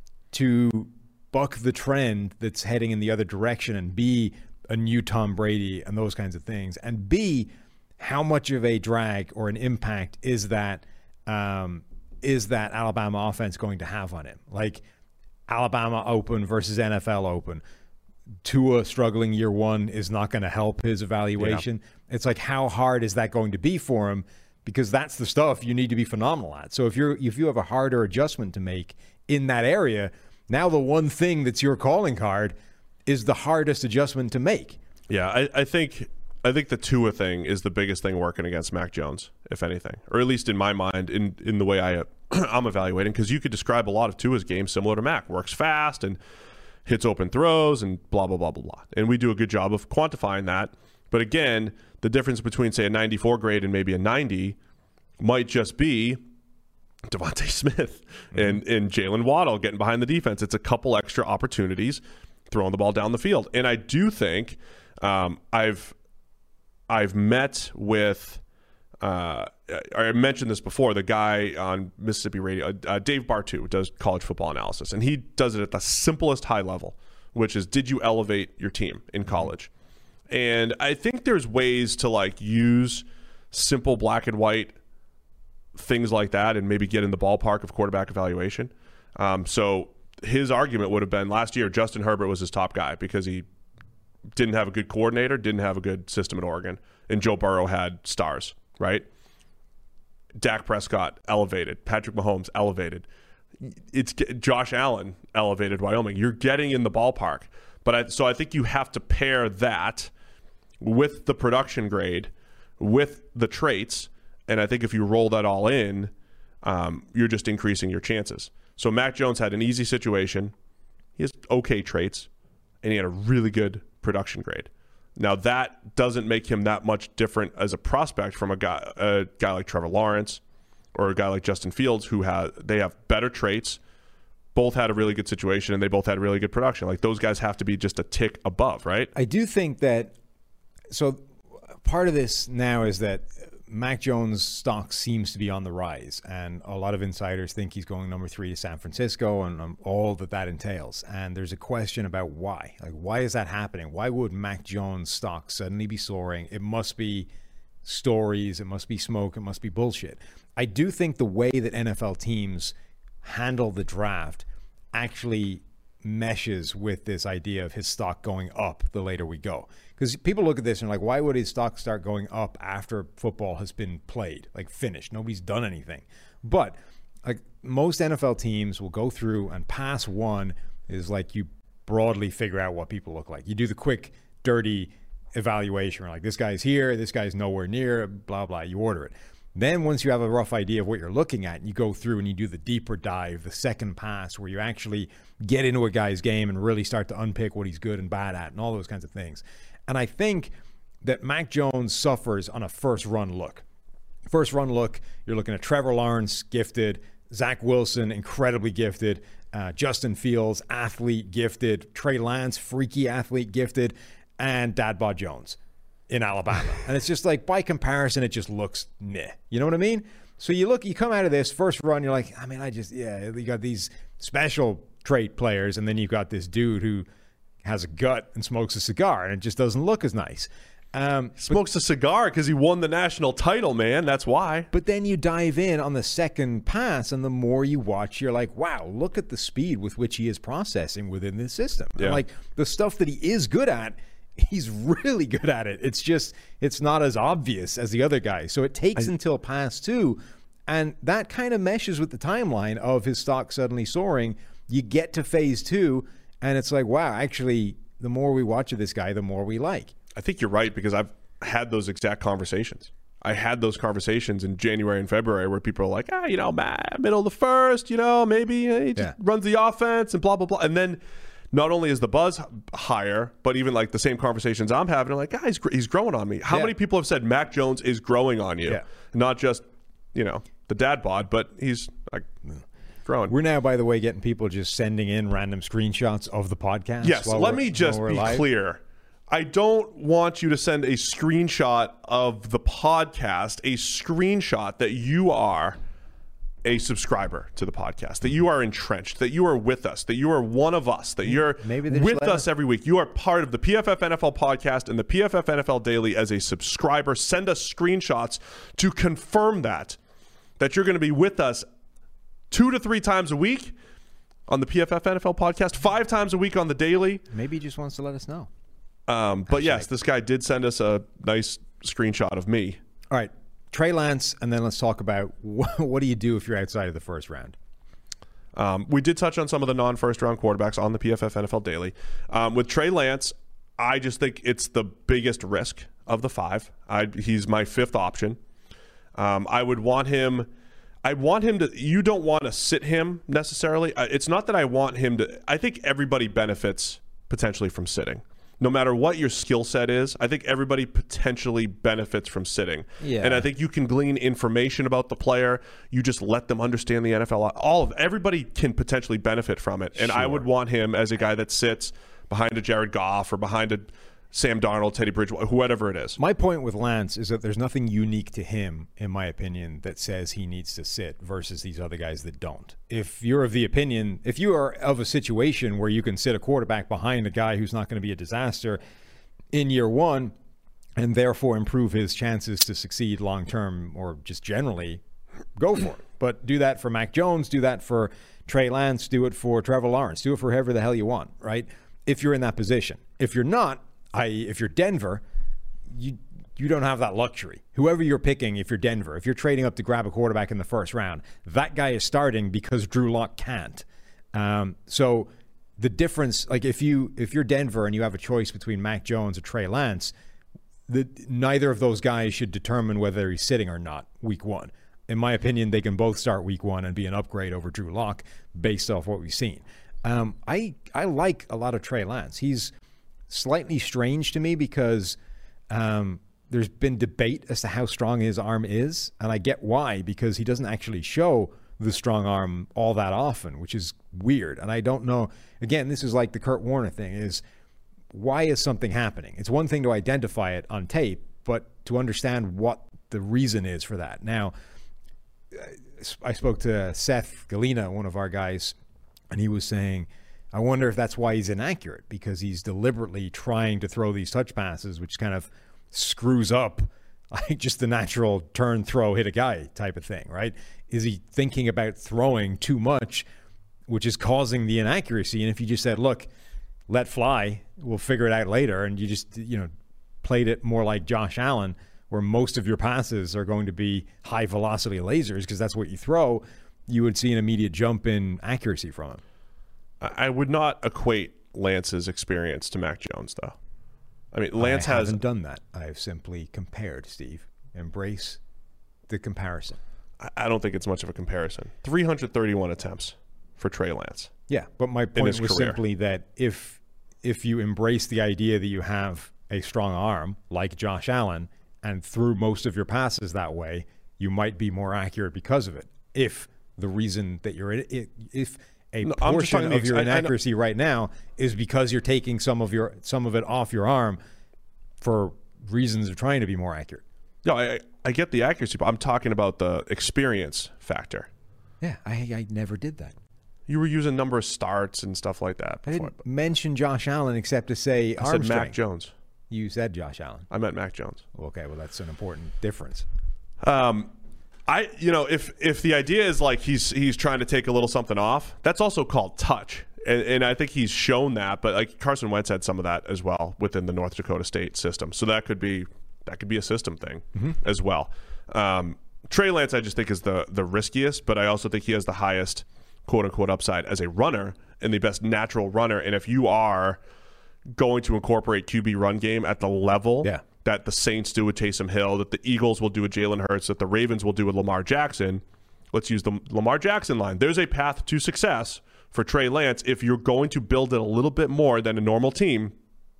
to buck the trend that's heading in the other direction and be a new Tom Brady and those kinds of things? And B, how much of a drag or an impact is that um, is that Alabama offense going to have on him? Like, Alabama Open versus N F L Open. Tua struggling year one is not going to help his evaluation. Yeah. It's like, how hard is that going to be for him? Because that's the stuff you need to be phenomenal at. So if you're if you have a harder adjustment to make in that area, now the one thing that's your calling card is the hardest adjustment to make. Yeah, I, I think I think the Tua thing is the biggest thing working against Mac Jones, if anything, or at least in my mind, in in the way I I'm evaluating, because you could describe a lot of Tua's game similar to Mac. Works fast and hits open throws and blah, blah, blah, blah, blah. And we do a good job of quantifying that. But again, the difference between, say, a ninety-four grade and maybe a ninety might just be Devontae Smith mm-hmm. and, and Jalen Waddle getting behind the defense. It's a couple extra opportunities throwing the ball down the field. And I do think um, I've I've met with uh, I mentioned this before, the guy on Mississippi radio, uh, Dave Bartu, does college football analysis, and he does it at the simplest high level, which is, did you elevate your team in college? And I think there's ways to, like, use simple black and white things like that and maybe get in the ballpark of quarterback evaluation. Um, so his argument would have been last year Justin Herbert was his top guy because he didn't have a good coordinator, didn't have a good system at Oregon, and Joe Burrow had stars, right? Dak Prescott elevated, Patrick Mahomes elevated. It's Josh Allen elevated Wyoming. You're getting in the ballpark. But I, so I think you have to pair that with the production grade, with the traits, and I think if you roll that all in, um, you're just increasing your chances. So Mac Jones had an easy situation. He has okay traits, and he had a really good production grade. Now that doesn't make him that much different as a prospect from a guy, a guy like Trevor Lawrence or a guy like Justin Fields, who have they have better traits. Both had a really good situation, and they both had really good production. Like, those guys have to be just a tick above, right? I do think that – so part of this now is that Mac Jones' stock seems to be on the rise, and a lot of insiders think he's going number three to San Francisco and um, all that that entails. And there's a question about why. Like, why is that happening? Why would Mac Jones' stock suddenly be soaring? It must be stories. It must be smoke. It must be bullshit. I do think the way that N F L teams – handle the draft actually meshes with this idea of his stock going up the later we go. Because people look at this and are like, why would his stock start going up after football has been played, like finished? Nobody's done anything. But like most N F L teams will go through, and pass one is like you broadly figure out what people look like. You do the quick, dirty evaluation. Like, this guy's here, this guy's nowhere near, blah, blah. You order it. Then once you have a rough idea of what you're looking at, you go through and you do the deeper dive, the second pass, where you actually get into a guy's game and really start to unpick what he's good and bad at and all those kinds of things. And I think that Mac Jones suffers on a first run look. First run look, you're looking at Trevor Lawrence, gifted, Zach Wilson, incredibly gifted, uh, Justin Fields, athlete, gifted, Trey Lance, freaky athlete, gifted, and Dadbod Jones in Alabama. And it's just like, by comparison, it just looks meh. You know what I mean? So you look, you come out of this first run, you're like, I mean, I just, yeah, you got these special trait players, and then you've got this dude who has a gut and smokes a cigar, and it just doesn't look as nice. Um, Smokes a cigar because he won the national title, man. That's why. But then you dive in on the second pass, and the more you watch, you're like, wow, look at the speed with which he is processing within the system. Yeah. And like, the stuff that he is good at, he's really good at it. It's just, it's not as obvious as the other guys. So it takes I, until pass two, and that kind of meshes with the timeline of his stock suddenly soaring. You get to phase two, and it's like, wow, actually, the more we watch of this guy, the more we like. I think you're right, because I've had those exact conversations. I had those conversations in January and February where people are like, ah, you know, middle of the first, you know, maybe he just yeah. runs the offense and blah, blah, blah. And then not only is the buzz higher, but even like the same conversations I'm having are like, ah, he's, he's growing on me. How yeah. many people have said Mac Jones is growing on you? Yeah. Not just, you know, the dad bod, but he's like growing. We're now, by the way, getting people just sending in random screenshots of the podcast. Yes, let me just be live. clear. I don't want you to send a screenshot of the podcast, a screenshot that you are a subscriber to the podcast, that you are entrenched, that you are with us, that you are one of us, that you're Maybe with us every week. You are part of the P F F N F L podcast and the P F F N F L Daily as a subscriber. Send us screenshots to confirm that, that you're going to be with us two to three times a week on the P F F N F L podcast, five times a week on the Daily. Maybe he just wants to let us know. Um, but yes, this guy did send us a nice screenshot of me. All right. Trey Lance, and then let's talk about what, what do you do if you're outside of the first round? Um, we did touch on some of the non-first round quarterbacks on the P F F N F L Daily. Um, with Trey Lance, I just think it's the biggest risk of the five. I, he's my fifth option. Um, I would want him... I want him to... You don't want to sit him necessarily. It's not that I want him to... I think everybody benefits potentially from sitting. No matter what your skill set is, I think everybody potentially benefits from sitting. Yeah. And I think you can glean information about the player. You just let them understand the N F L. All of everybody can potentially benefit from it. And sure. I would want him as a guy that sits behind a Jared Goff or behind a Sam Darnold, Teddy Bridgewater, whoever it is. My point with Lance is that there's nothing unique to him, in my opinion, that says he needs to sit versus these other guys that don't. If you're of the opinion, if you are of a situation where you can sit a quarterback behind a guy who's not going to be a disaster in year one and therefore improve his chances to succeed long-term or just generally, go for it. But do that for Mac Jones, do that for Trey Lance, do it for Trevor Lawrence, do it for whoever the hell you want, right? If you're in that position. If you're not, that is if you're Denver, you you don't have that luxury. Whoever you're picking, if you're Denver, if you're trading up to grab a quarterback in the first round, that guy is starting because Drew Lock can't. Um, so the difference, like if you if you're Denver and you have a choice between Mac Jones or Trey Lance, the, neither of those guys should determine whether he's sitting or not week one. In my opinion, they can both start week one and be an upgrade over Drew Lock based off what we've seen. Um, I I like a lot of Trey Lance. He's slightly strange to me because um, there's been debate as to how strong his arm is, and I get why, because he doesn't actually show the strong arm all that often, which is weird. And I don't know, again, this is like the Kurt Warner thing, is why is something happening? It's one thing to identify it on tape, but to understand what the reason is for that. Now, I spoke to Seth Galina, one of our guys, and he was saying, I wonder if that's why he's inaccurate, because he's deliberately trying to throw these touch passes, which kind of screws up like just the natural turn, throw, hit a guy type of thing, right? Is he thinking about throwing too much, which is causing the inaccuracy? And if you just said, look, let fly, we'll figure it out later, and you just, you know, played it more like Josh Allen, where most of your passes are going to be high velocity lasers because that's what you throw, you would see an immediate jump in accuracy from him. I would not equate Lance's experience to Mac Jones, though. I mean, Lance I has haven't done that. I've simply compared, Steve. Embrace the comparison. I don't think it's much of a comparison. three hundred thirty-one attempts for Trey Lance. Yeah, but my point was career. simply that if if you embrace the idea that you have a strong arm like Josh Allen and threw most of your passes that way, you might be more accurate because of it. If the reason that you're in, if a no, portion of your I, inaccuracy I right now is because you're taking some of your some of it off your arm for reasons of trying to be more accurate. No, I I get the accuracy, but I'm talking about the experience factor. Yeah, I I never did that. You were using number of starts and stuff like that before. I didn't mention Josh Allen except to say I arm said strength. Mac Jones. You said Josh Allen. I meant Mac Jones. Okay, well that's an important difference. Um, I you know if if the idea is like he's he's trying to take a little something off, that's also called touch, and, and I think he's shown that. But like Carson Wentz had some of that as well within the North Dakota State system, so that could be that could be a system thing mm-hmm. as well. Um, Trey Lance, I just think is the the riskiest, but I also think he has the highest quote unquote upside as a runner and the best natural runner. And if you are going to incorporate Q B run game at the level yeah. that the Saints do with Taysom Hill, that the Eagles will do with Jalen Hurts, that the Ravens will do with Lamar Jackson, let's use the Lamar Jackson line. There's a path to success for Trey Lance if you're going to build it a little bit more than a normal team.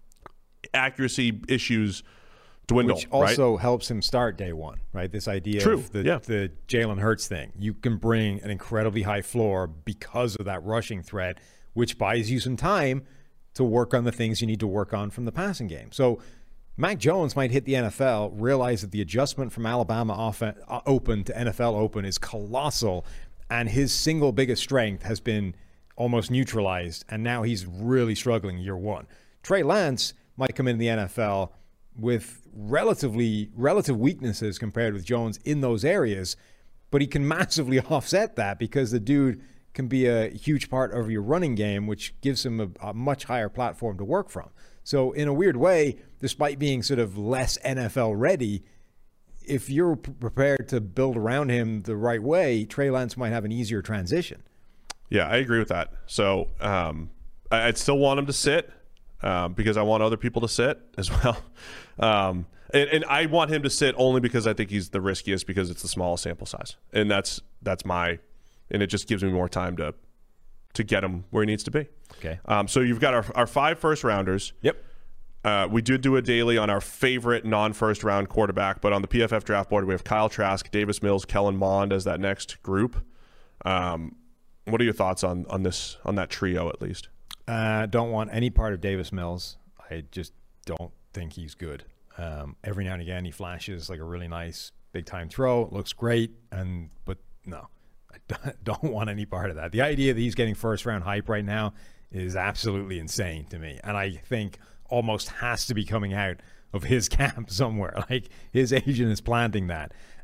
Accuracy issues dwindle, which also right? helps him start day one, right? This idea True. of the, yeah. the Jalen Hurts thing. You can bring an incredibly high floor because of that rushing threat, which buys you some time to work on the things you need to work on from the passing game. So Mac Jones might hit the N F L, realize that the adjustment from Alabama off, uh, open to N F L open is colossal, and his single biggest strength has been almost neutralized, and now he's really struggling year one. Trey Lance might come in the N F L with relatively relative weaknesses compared with Jones in those areas, but he can massively offset that because the dude can be a huge part of your running game, which gives him a, a much higher platform to work from. So in a weird way, despite being sort of less N F L ready, if you're prepared to build around him the right way, Trey Lance might have an easier transition. Yeah, I agree with that. So um, I'd still want him to sit um, because I want other people to sit as well. Um, and, and I want him to sit only because I think he's the riskiest because it's the smallest sample size. And that's that's my – and it just gives me more time to to get him where he needs to be. Okay. Um, so you've got our, our five first-rounders. Yep. Uh, we did do a daily on our favorite non-first round quarterback, but on the P F F draft board, we have Kyle Trask, Davis Mills, Kellen Mond as that next group. Um, what are your thoughts on on this on that trio at least? Uh, don't want any part of Davis Mills. I just don't think he's good. Um, every now and again, he flashes like a really nice big-time throw. It looks great, and but no, I don't want any part of that. The idea that he's getting first-round hype right now is absolutely insane to me, and I think almost has to be coming out of his camp somewhere. Like his agent is planting that.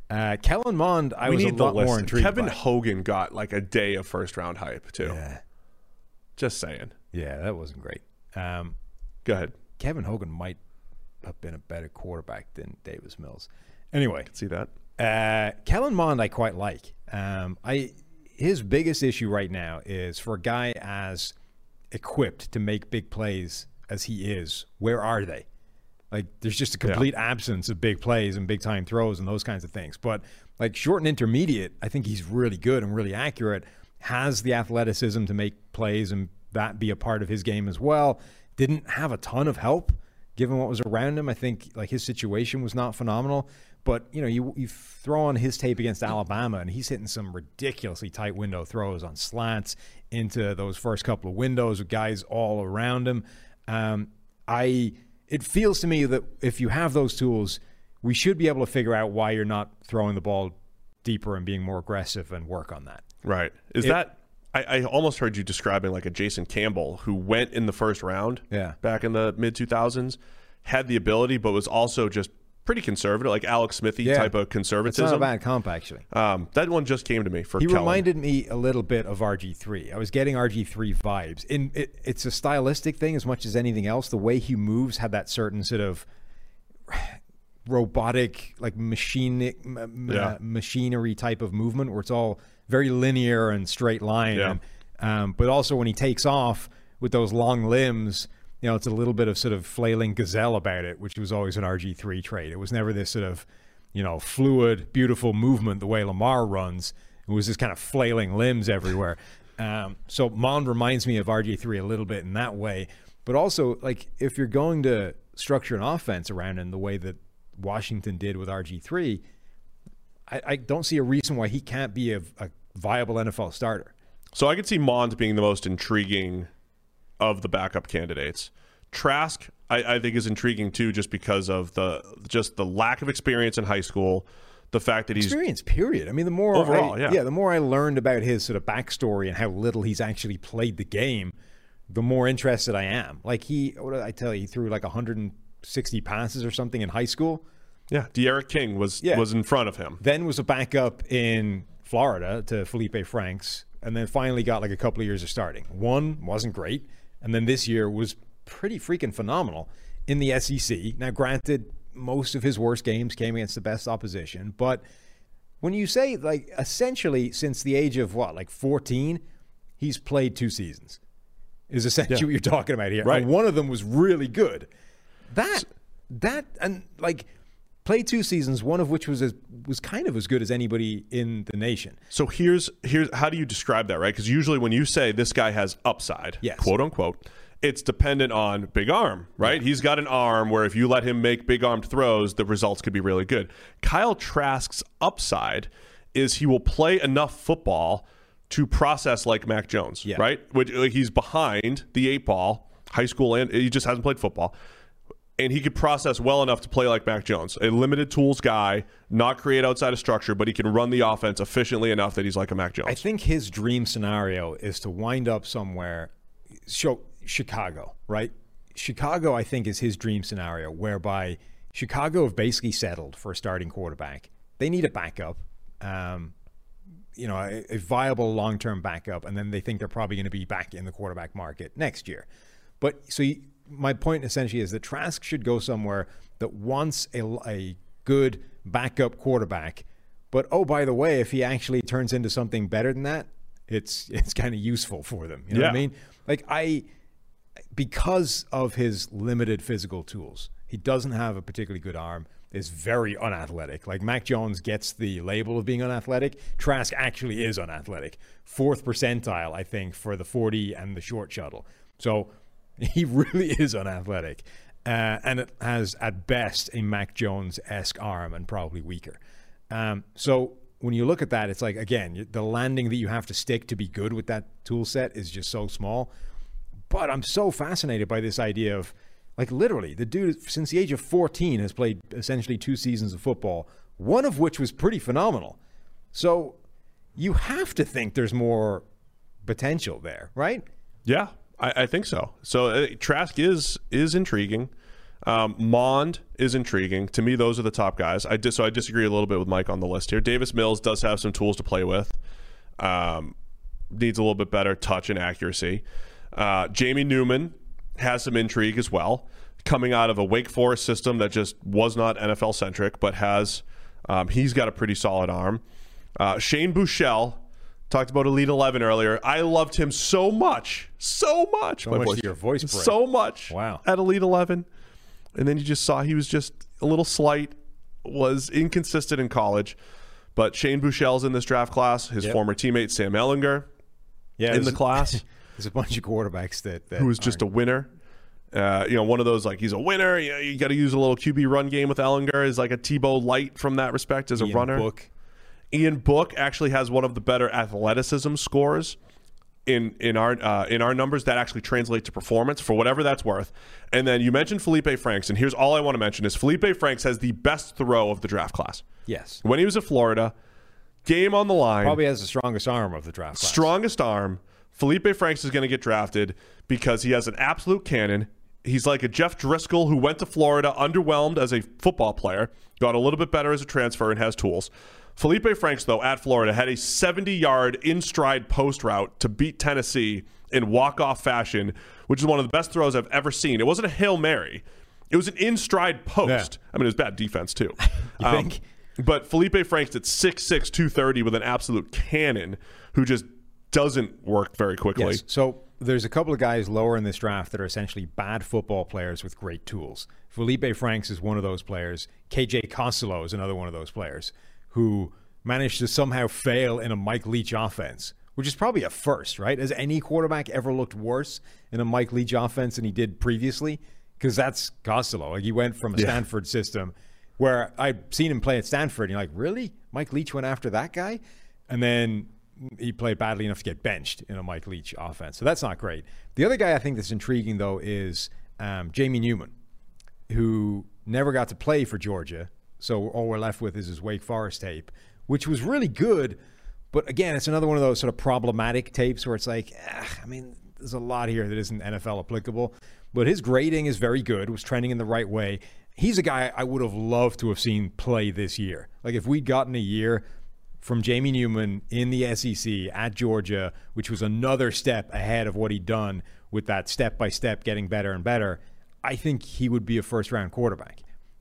Uh, Kellen Mond, I we was need a the lot list. more intrigued Kevin by. Hogan got like a day of first round hype too. Yeah. Just saying. Yeah, that wasn't great. Um, Go ahead. Kevin Hogan might have been a better quarterback than Davis Mills. Anyway, I can see that. Uh, Kellen Mond, I quite like. Um, I his biggest issue right now is for a guy as equipped to make big plays as he is. Where are they? Like, there's just a complete yeah. absence of big plays and big time throws and those kinds of things. But like short and intermediate, I think he's really good and really accurate. Has the athleticism to make plays and that be a part of his game as well. Didn't have a ton of help given what was around him. I think like his situation was not phenomenal. But, you know, you, you throw on his tape against Alabama, and he's hitting some ridiculously tight window throws on slants into those first couple of windows with guys all around him. Um, I it feels to me that if you have those tools, we should be able to figure out why you're not throwing the ball deeper and being more aggressive and work on that. Right. Is it, that I, I almost heard you describing like a Jason Campbell who went in the first round yeah. back in the mid two thousands, had the ability, but was also just pretty conservative, like Alex Smithy yeah. type of conservatism. It's not a bad comp, actually. Um, that one just came to me for He Kellen. reminded me a little bit of R G three. I was getting R G three vibes. In it, It's a stylistic thing as much as anything else. The way he moves had that certain sort of robotic, like machine, yeah. uh, machinery type of movement where it's all very linear and straight line. Yeah. And, um, but also when he takes off with those long limbs, you know, it's a little bit of sort of flailing gazelle about it, which was always an R G three trait. It was never this sort of, you know, fluid, beautiful movement the way Lamar runs. It was this kind of flailing limbs everywhere. Um, so Mond reminds me of R G three a little bit in that way. But also, like, if you're going to structure an offense around him the way that Washington did with R G three, I, I don't see a reason why he can't be a, a viable N F L starter. So I could see Mond being the most intriguing of the backup candidates. Trask, I, I think, is intriguing too, just because of the just the lack of experience in high school, the fact that he's experience. Period. I mean, the more overall, I, yeah, yeah, the more I learned about his sort of backstory and how little he's actually played the game, the more interested I am. Like he, what did I tell you? He threw like one hundred sixty passes or something in high school. Yeah, De'Aaron King was yeah. was in front of him. Then was a backup in Florida to Felipe Franks, and then finally got like a couple of years of starting. One wasn't great. And then this year was pretty freaking phenomenal in the S E C. Now, granted, most of his worst games came against the best opposition. But when you say, like, essentially since the age of, what, like fourteen, he's played two seasons is essentially yeah. what you're talking about here. Right. And one of them was really good. That, that, and, like, played two seasons, one of which was as, was kind of as good as anybody in the nation. So here's here's how do you describe that, right? Because usually when you say this guy has upside, yes. quote unquote, it's dependent on big arm, right? Yeah. He's got an arm where if you let him make big armed throws, the results could be really good. Kyle Trask's upside is he will play enough football to process like Mac Jones, yeah. right? Which like, he's behind the eight ball, high school, and he just hasn't played football. And he could process well enough to play like Mac Jones, a limited tools guy, not create outside of structure, but he can run the offense efficiently enough that he's like a Mac Jones. I think his dream scenario is to wind up somewhere, show Chicago, right? Chicago, I think, is his dream scenario, whereby Chicago have basically settled for a starting quarterback. They need a backup, um, you know, a, a viable long-term backup, and then they think they're probably going to be back in the quarterback market next year. But so you, my point essentially is that Trask should go somewhere that wants a, a good backup quarterback. But, oh, by the way, if he actually turns into something better than that, it's it's kind of useful for them. You know yeah. what I mean? Like, I, because of his limited physical tools, he doesn't have a particularly good arm, is very unathletic. Like, Mac Jones gets the label of being unathletic. Trask actually is unathletic. Fourth percentile, I think, for the forty and the short shuttle. So he really is unathletic. Uh, and it has, at best, a Mac Jones-esque arm and probably weaker. Um, so when you look at that, it's like, again, the landing that you have to stick to be good with that tool set is just so small. But I'm so fascinated by this idea of, like, literally, the dude, since the age of fourteen, has played essentially two seasons of football, one of which was pretty phenomenal. So you have to think there's more potential there, right? Yeah. I, I think so. So uh, Trask is is intriguing. Um, Mond is intriguing. To me, those are the top guys. I dis- so I disagree a little bit with Mike on the list here. Davis Mills does have some tools to play with. Um, needs a little bit better touch and accuracy. Uh, Jamie Newman has some intrigue as well, coming out of a Wake Forest system that just was not N F L-centric, but has um, he's got a pretty solid arm. Uh, Shane Buechele, talked about Elite eleven earlier. I loved him so much, so much. So My much voice, to your voice break. So much Wow. at Elite eleven. And then you just saw he was just a little slight, was inconsistent in college. But Shane Buechele's in this draft class. His Yep. former teammate, Sam Ellinger, Yeah, in the there's- class. There's a bunch of quarterbacks that, that who was just a aren't- winner. Uh, you know, one of those, like, he's a winner. You, you got to use a little Q B run game with Ellinger. Is like a Tebow light from that respect as a Ian runner. Book. Ian Book actually has one of the better athleticism scores in in our uh, in our numbers that actually translate to performance for whatever that's worth. And then you mentioned Felipe Franks, and here's all I want to mention is Felipe Franks has the best throw of the draft class. Yes. When he was at Florida, game on the line, Probably has the strongest arm of the draft class. strongest arm. Felipe Franks is going to get drafted because he has an absolute cannon. He's like a Jeff Driscoll who went to Florida, underwhelmed as a football player, got a little bit better as a transfer, and has tools. Felipe Franks, though, at Florida, had a seventy-yard in-stride post route to beat Tennessee in walk-off fashion, which is one of the best throws I've ever seen. It wasn't a Hail Mary. It was an in-stride post. Yeah. I mean, it was bad defense, too. You Um, think? But Felipe Franks at six six, two thirty with an absolute cannon who just doesn't work very quickly. Yes. So there's a couple of guys lower in this draft that are essentially bad football players with great tools. Felipe Franks is one of those players. K J Costello is another one of those players who managed to somehow fail in a Mike Leach offense, which is probably a first, right? Has any quarterback ever looked worse in a Mike Leach offense than he did previously? Because that's Costello. Like, he went from a Yeah. Stanford system where I'd seen him play at Stanford, and you're like, really? Mike Leach went after that guy? And then he played badly enough to get benched in a Mike Leach offense. So that's not great. The other guy I think that's intriguing, though, is um, Jamie Newman, who never got to play for Georgia. So all we're left with is his Wake Forest tape, which was really good. But again, it's another one of those sort of problematic tapes where it's like, eh, I mean, there's a lot here that isn't N F L applicable. But his grading is very good, was trending in the right way. He's a guy I would have loved to have seen play this year. Like, if we'd gotten a year from Jamie Newman in the S E C at Georgia, which was another step ahead of what he'd done with that step-by-step getting better and better, I think he would be a first-round quarterback.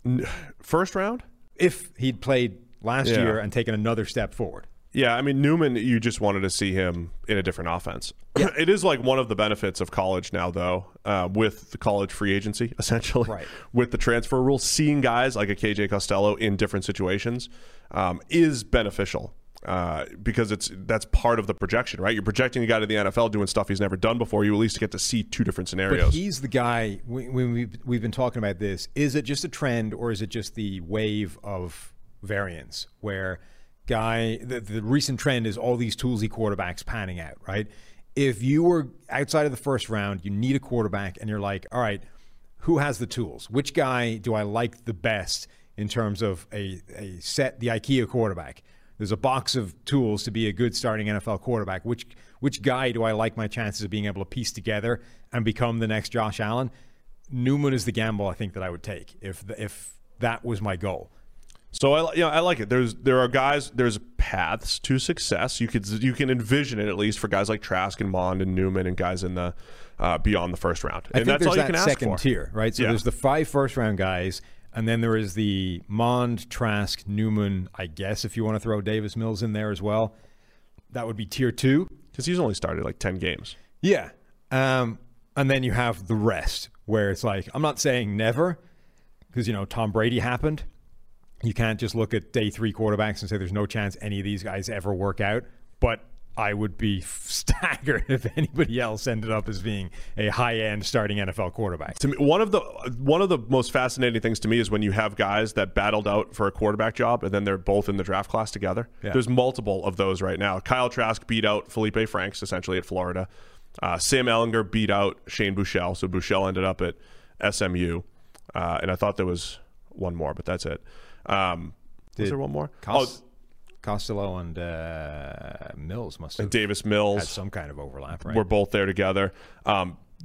First round? If he'd played last Yeah. year and taken another step forward. Yeah, I mean, Newman, you just wanted to see him in a different offense. It is like one of the benefits of college now, though, uh, with the college free agency, essentially, Right. with the transfer rule. Seeing guys like a K J Costello in different situations um, is beneficial uh, because it's that's part of the projection, right? You're projecting a guy to the N F L doing stuff he's never done before. You at least get to see two different scenarios. But he's the guy, when we've, we've been talking about this, is it just a trend or is it just the wave of variance where guy, the, the recent trend is all these toolsy quarterbacks panning out, right? If you were outside of the first round, you need a quarterback and you're like, all right, who has the tools? Which guy do I like the best in terms of a, a set, the IKEA quarterback? There's a box of tools to be a good starting N F L quarterback. Which which guy do I like my chances of being able to piece together and become the next Josh Allen? Newman is the gamble I think that I would take if the, if that was my goal. So I, you know, I like it. There's there are guys. There's paths to success. You could you can envision it at least for guys like Trask and Mond and Newman and guys in the uh, beyond the first round. I And think that's there's all you that can ask second for. tier, right? So Yeah. there's the five first round guys, and then there is the Mond, Trask, Newman. I guess if you want to throw Davis Mills in there as well, that would be tier two. Because he's only started like ten games. Yeah, um, and then you have the rest, where it's like, I'm not saying never, because you know Tom Brady happened. You can't just look at day three quarterbacks and say there's no chance any of these guys ever work out. But I would be staggered if anybody else ended up as being a high-end starting N F L quarterback. To me, one of the one of the most fascinating things to me is when you have guys that battled out for a quarterback job and then they're both in the draft class together. Yeah. There's multiple of those right now. Kyle Trask beat out Felipe Franks essentially at Florida. Uh, Sam Ellinger beat out Shane Buechele, so Buechele ended up at S M U. Uh, and I thought there was one more, but that's it. Um, was Did there one more? Cos- oh, Costello and uh, Mills must have and Davis Mills had some kind of overlap, right? were both there together. Um, the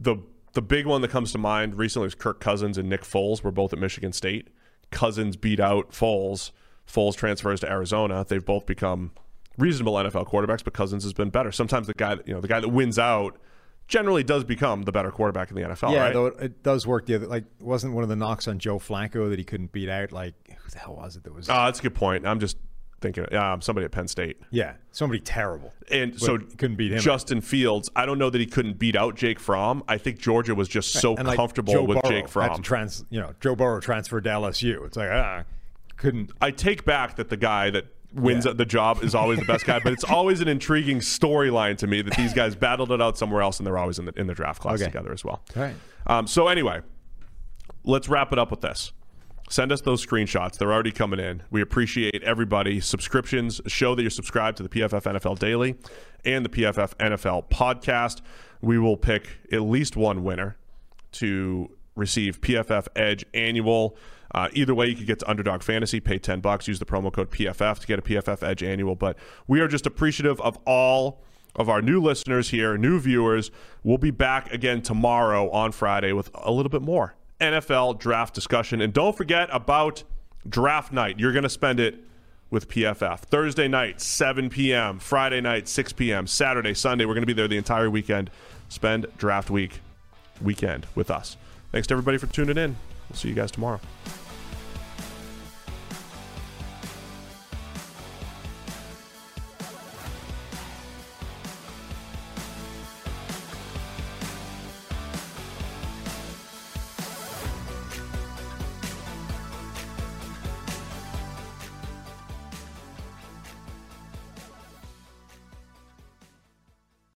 the big one that comes to mind recently was Kirk Cousins and Nick Foles were both at Michigan State. Cousins beat out Foles. Foles transfers to Arizona. They've both become reasonable N F L quarterbacks, but Cousins has been better. Sometimes the guy, that, you know, the guy that wins out generally does become the better quarterback in the N F L. Yeah, right? though it does work. The other, like, wasn't one of the knocks on Joe Flacco that he couldn't beat out? Like, who the hell was it that was? Oh, uh, that's a good point. I'm just thinking, yeah, um, somebody at Penn State. Yeah, somebody terrible. And so couldn't beat him. Justin Fields, I don't know that he couldn't beat out Jake Fromm. I think Georgia was just so and like comfortable Joe with Burrow Jake Fromm. Had to trans, you know, Joe Burrow transferred to L S U. It's like, ah, couldn't. I take back that the guy that wins Yeah. the job is always the best guy, but it's always an intriguing storyline to me that these guys battled it out somewhere else and they're always in the in the draft class Okay. together as well. All right. Um, so anyway, let's wrap it up with this. Send us those screenshots. They're already coming in. We appreciate everybody. Subscriptions show that you're subscribed to the P F F N F L Daily and the P F F N F L Podcast. We will pick at least one winner to receive P F F Edge Annual. Uh, either way, you could get to Underdog Fantasy, pay ten bucks, use the promo code P F F to get a P F F Edge Annual. But we are just appreciative of all of our new listeners here, new viewers. We'll be back again tomorrow on Friday with a little bit more N F L draft discussion. And don't forget about draft night. You're going to spend it with P F F. Thursday night, seven p.m. Friday night, six p.m. Saturday, Sunday. We're going to be there the entire weekend. Spend draft week weekend with us. Thanks to everybody for tuning in. We'll see you guys tomorrow.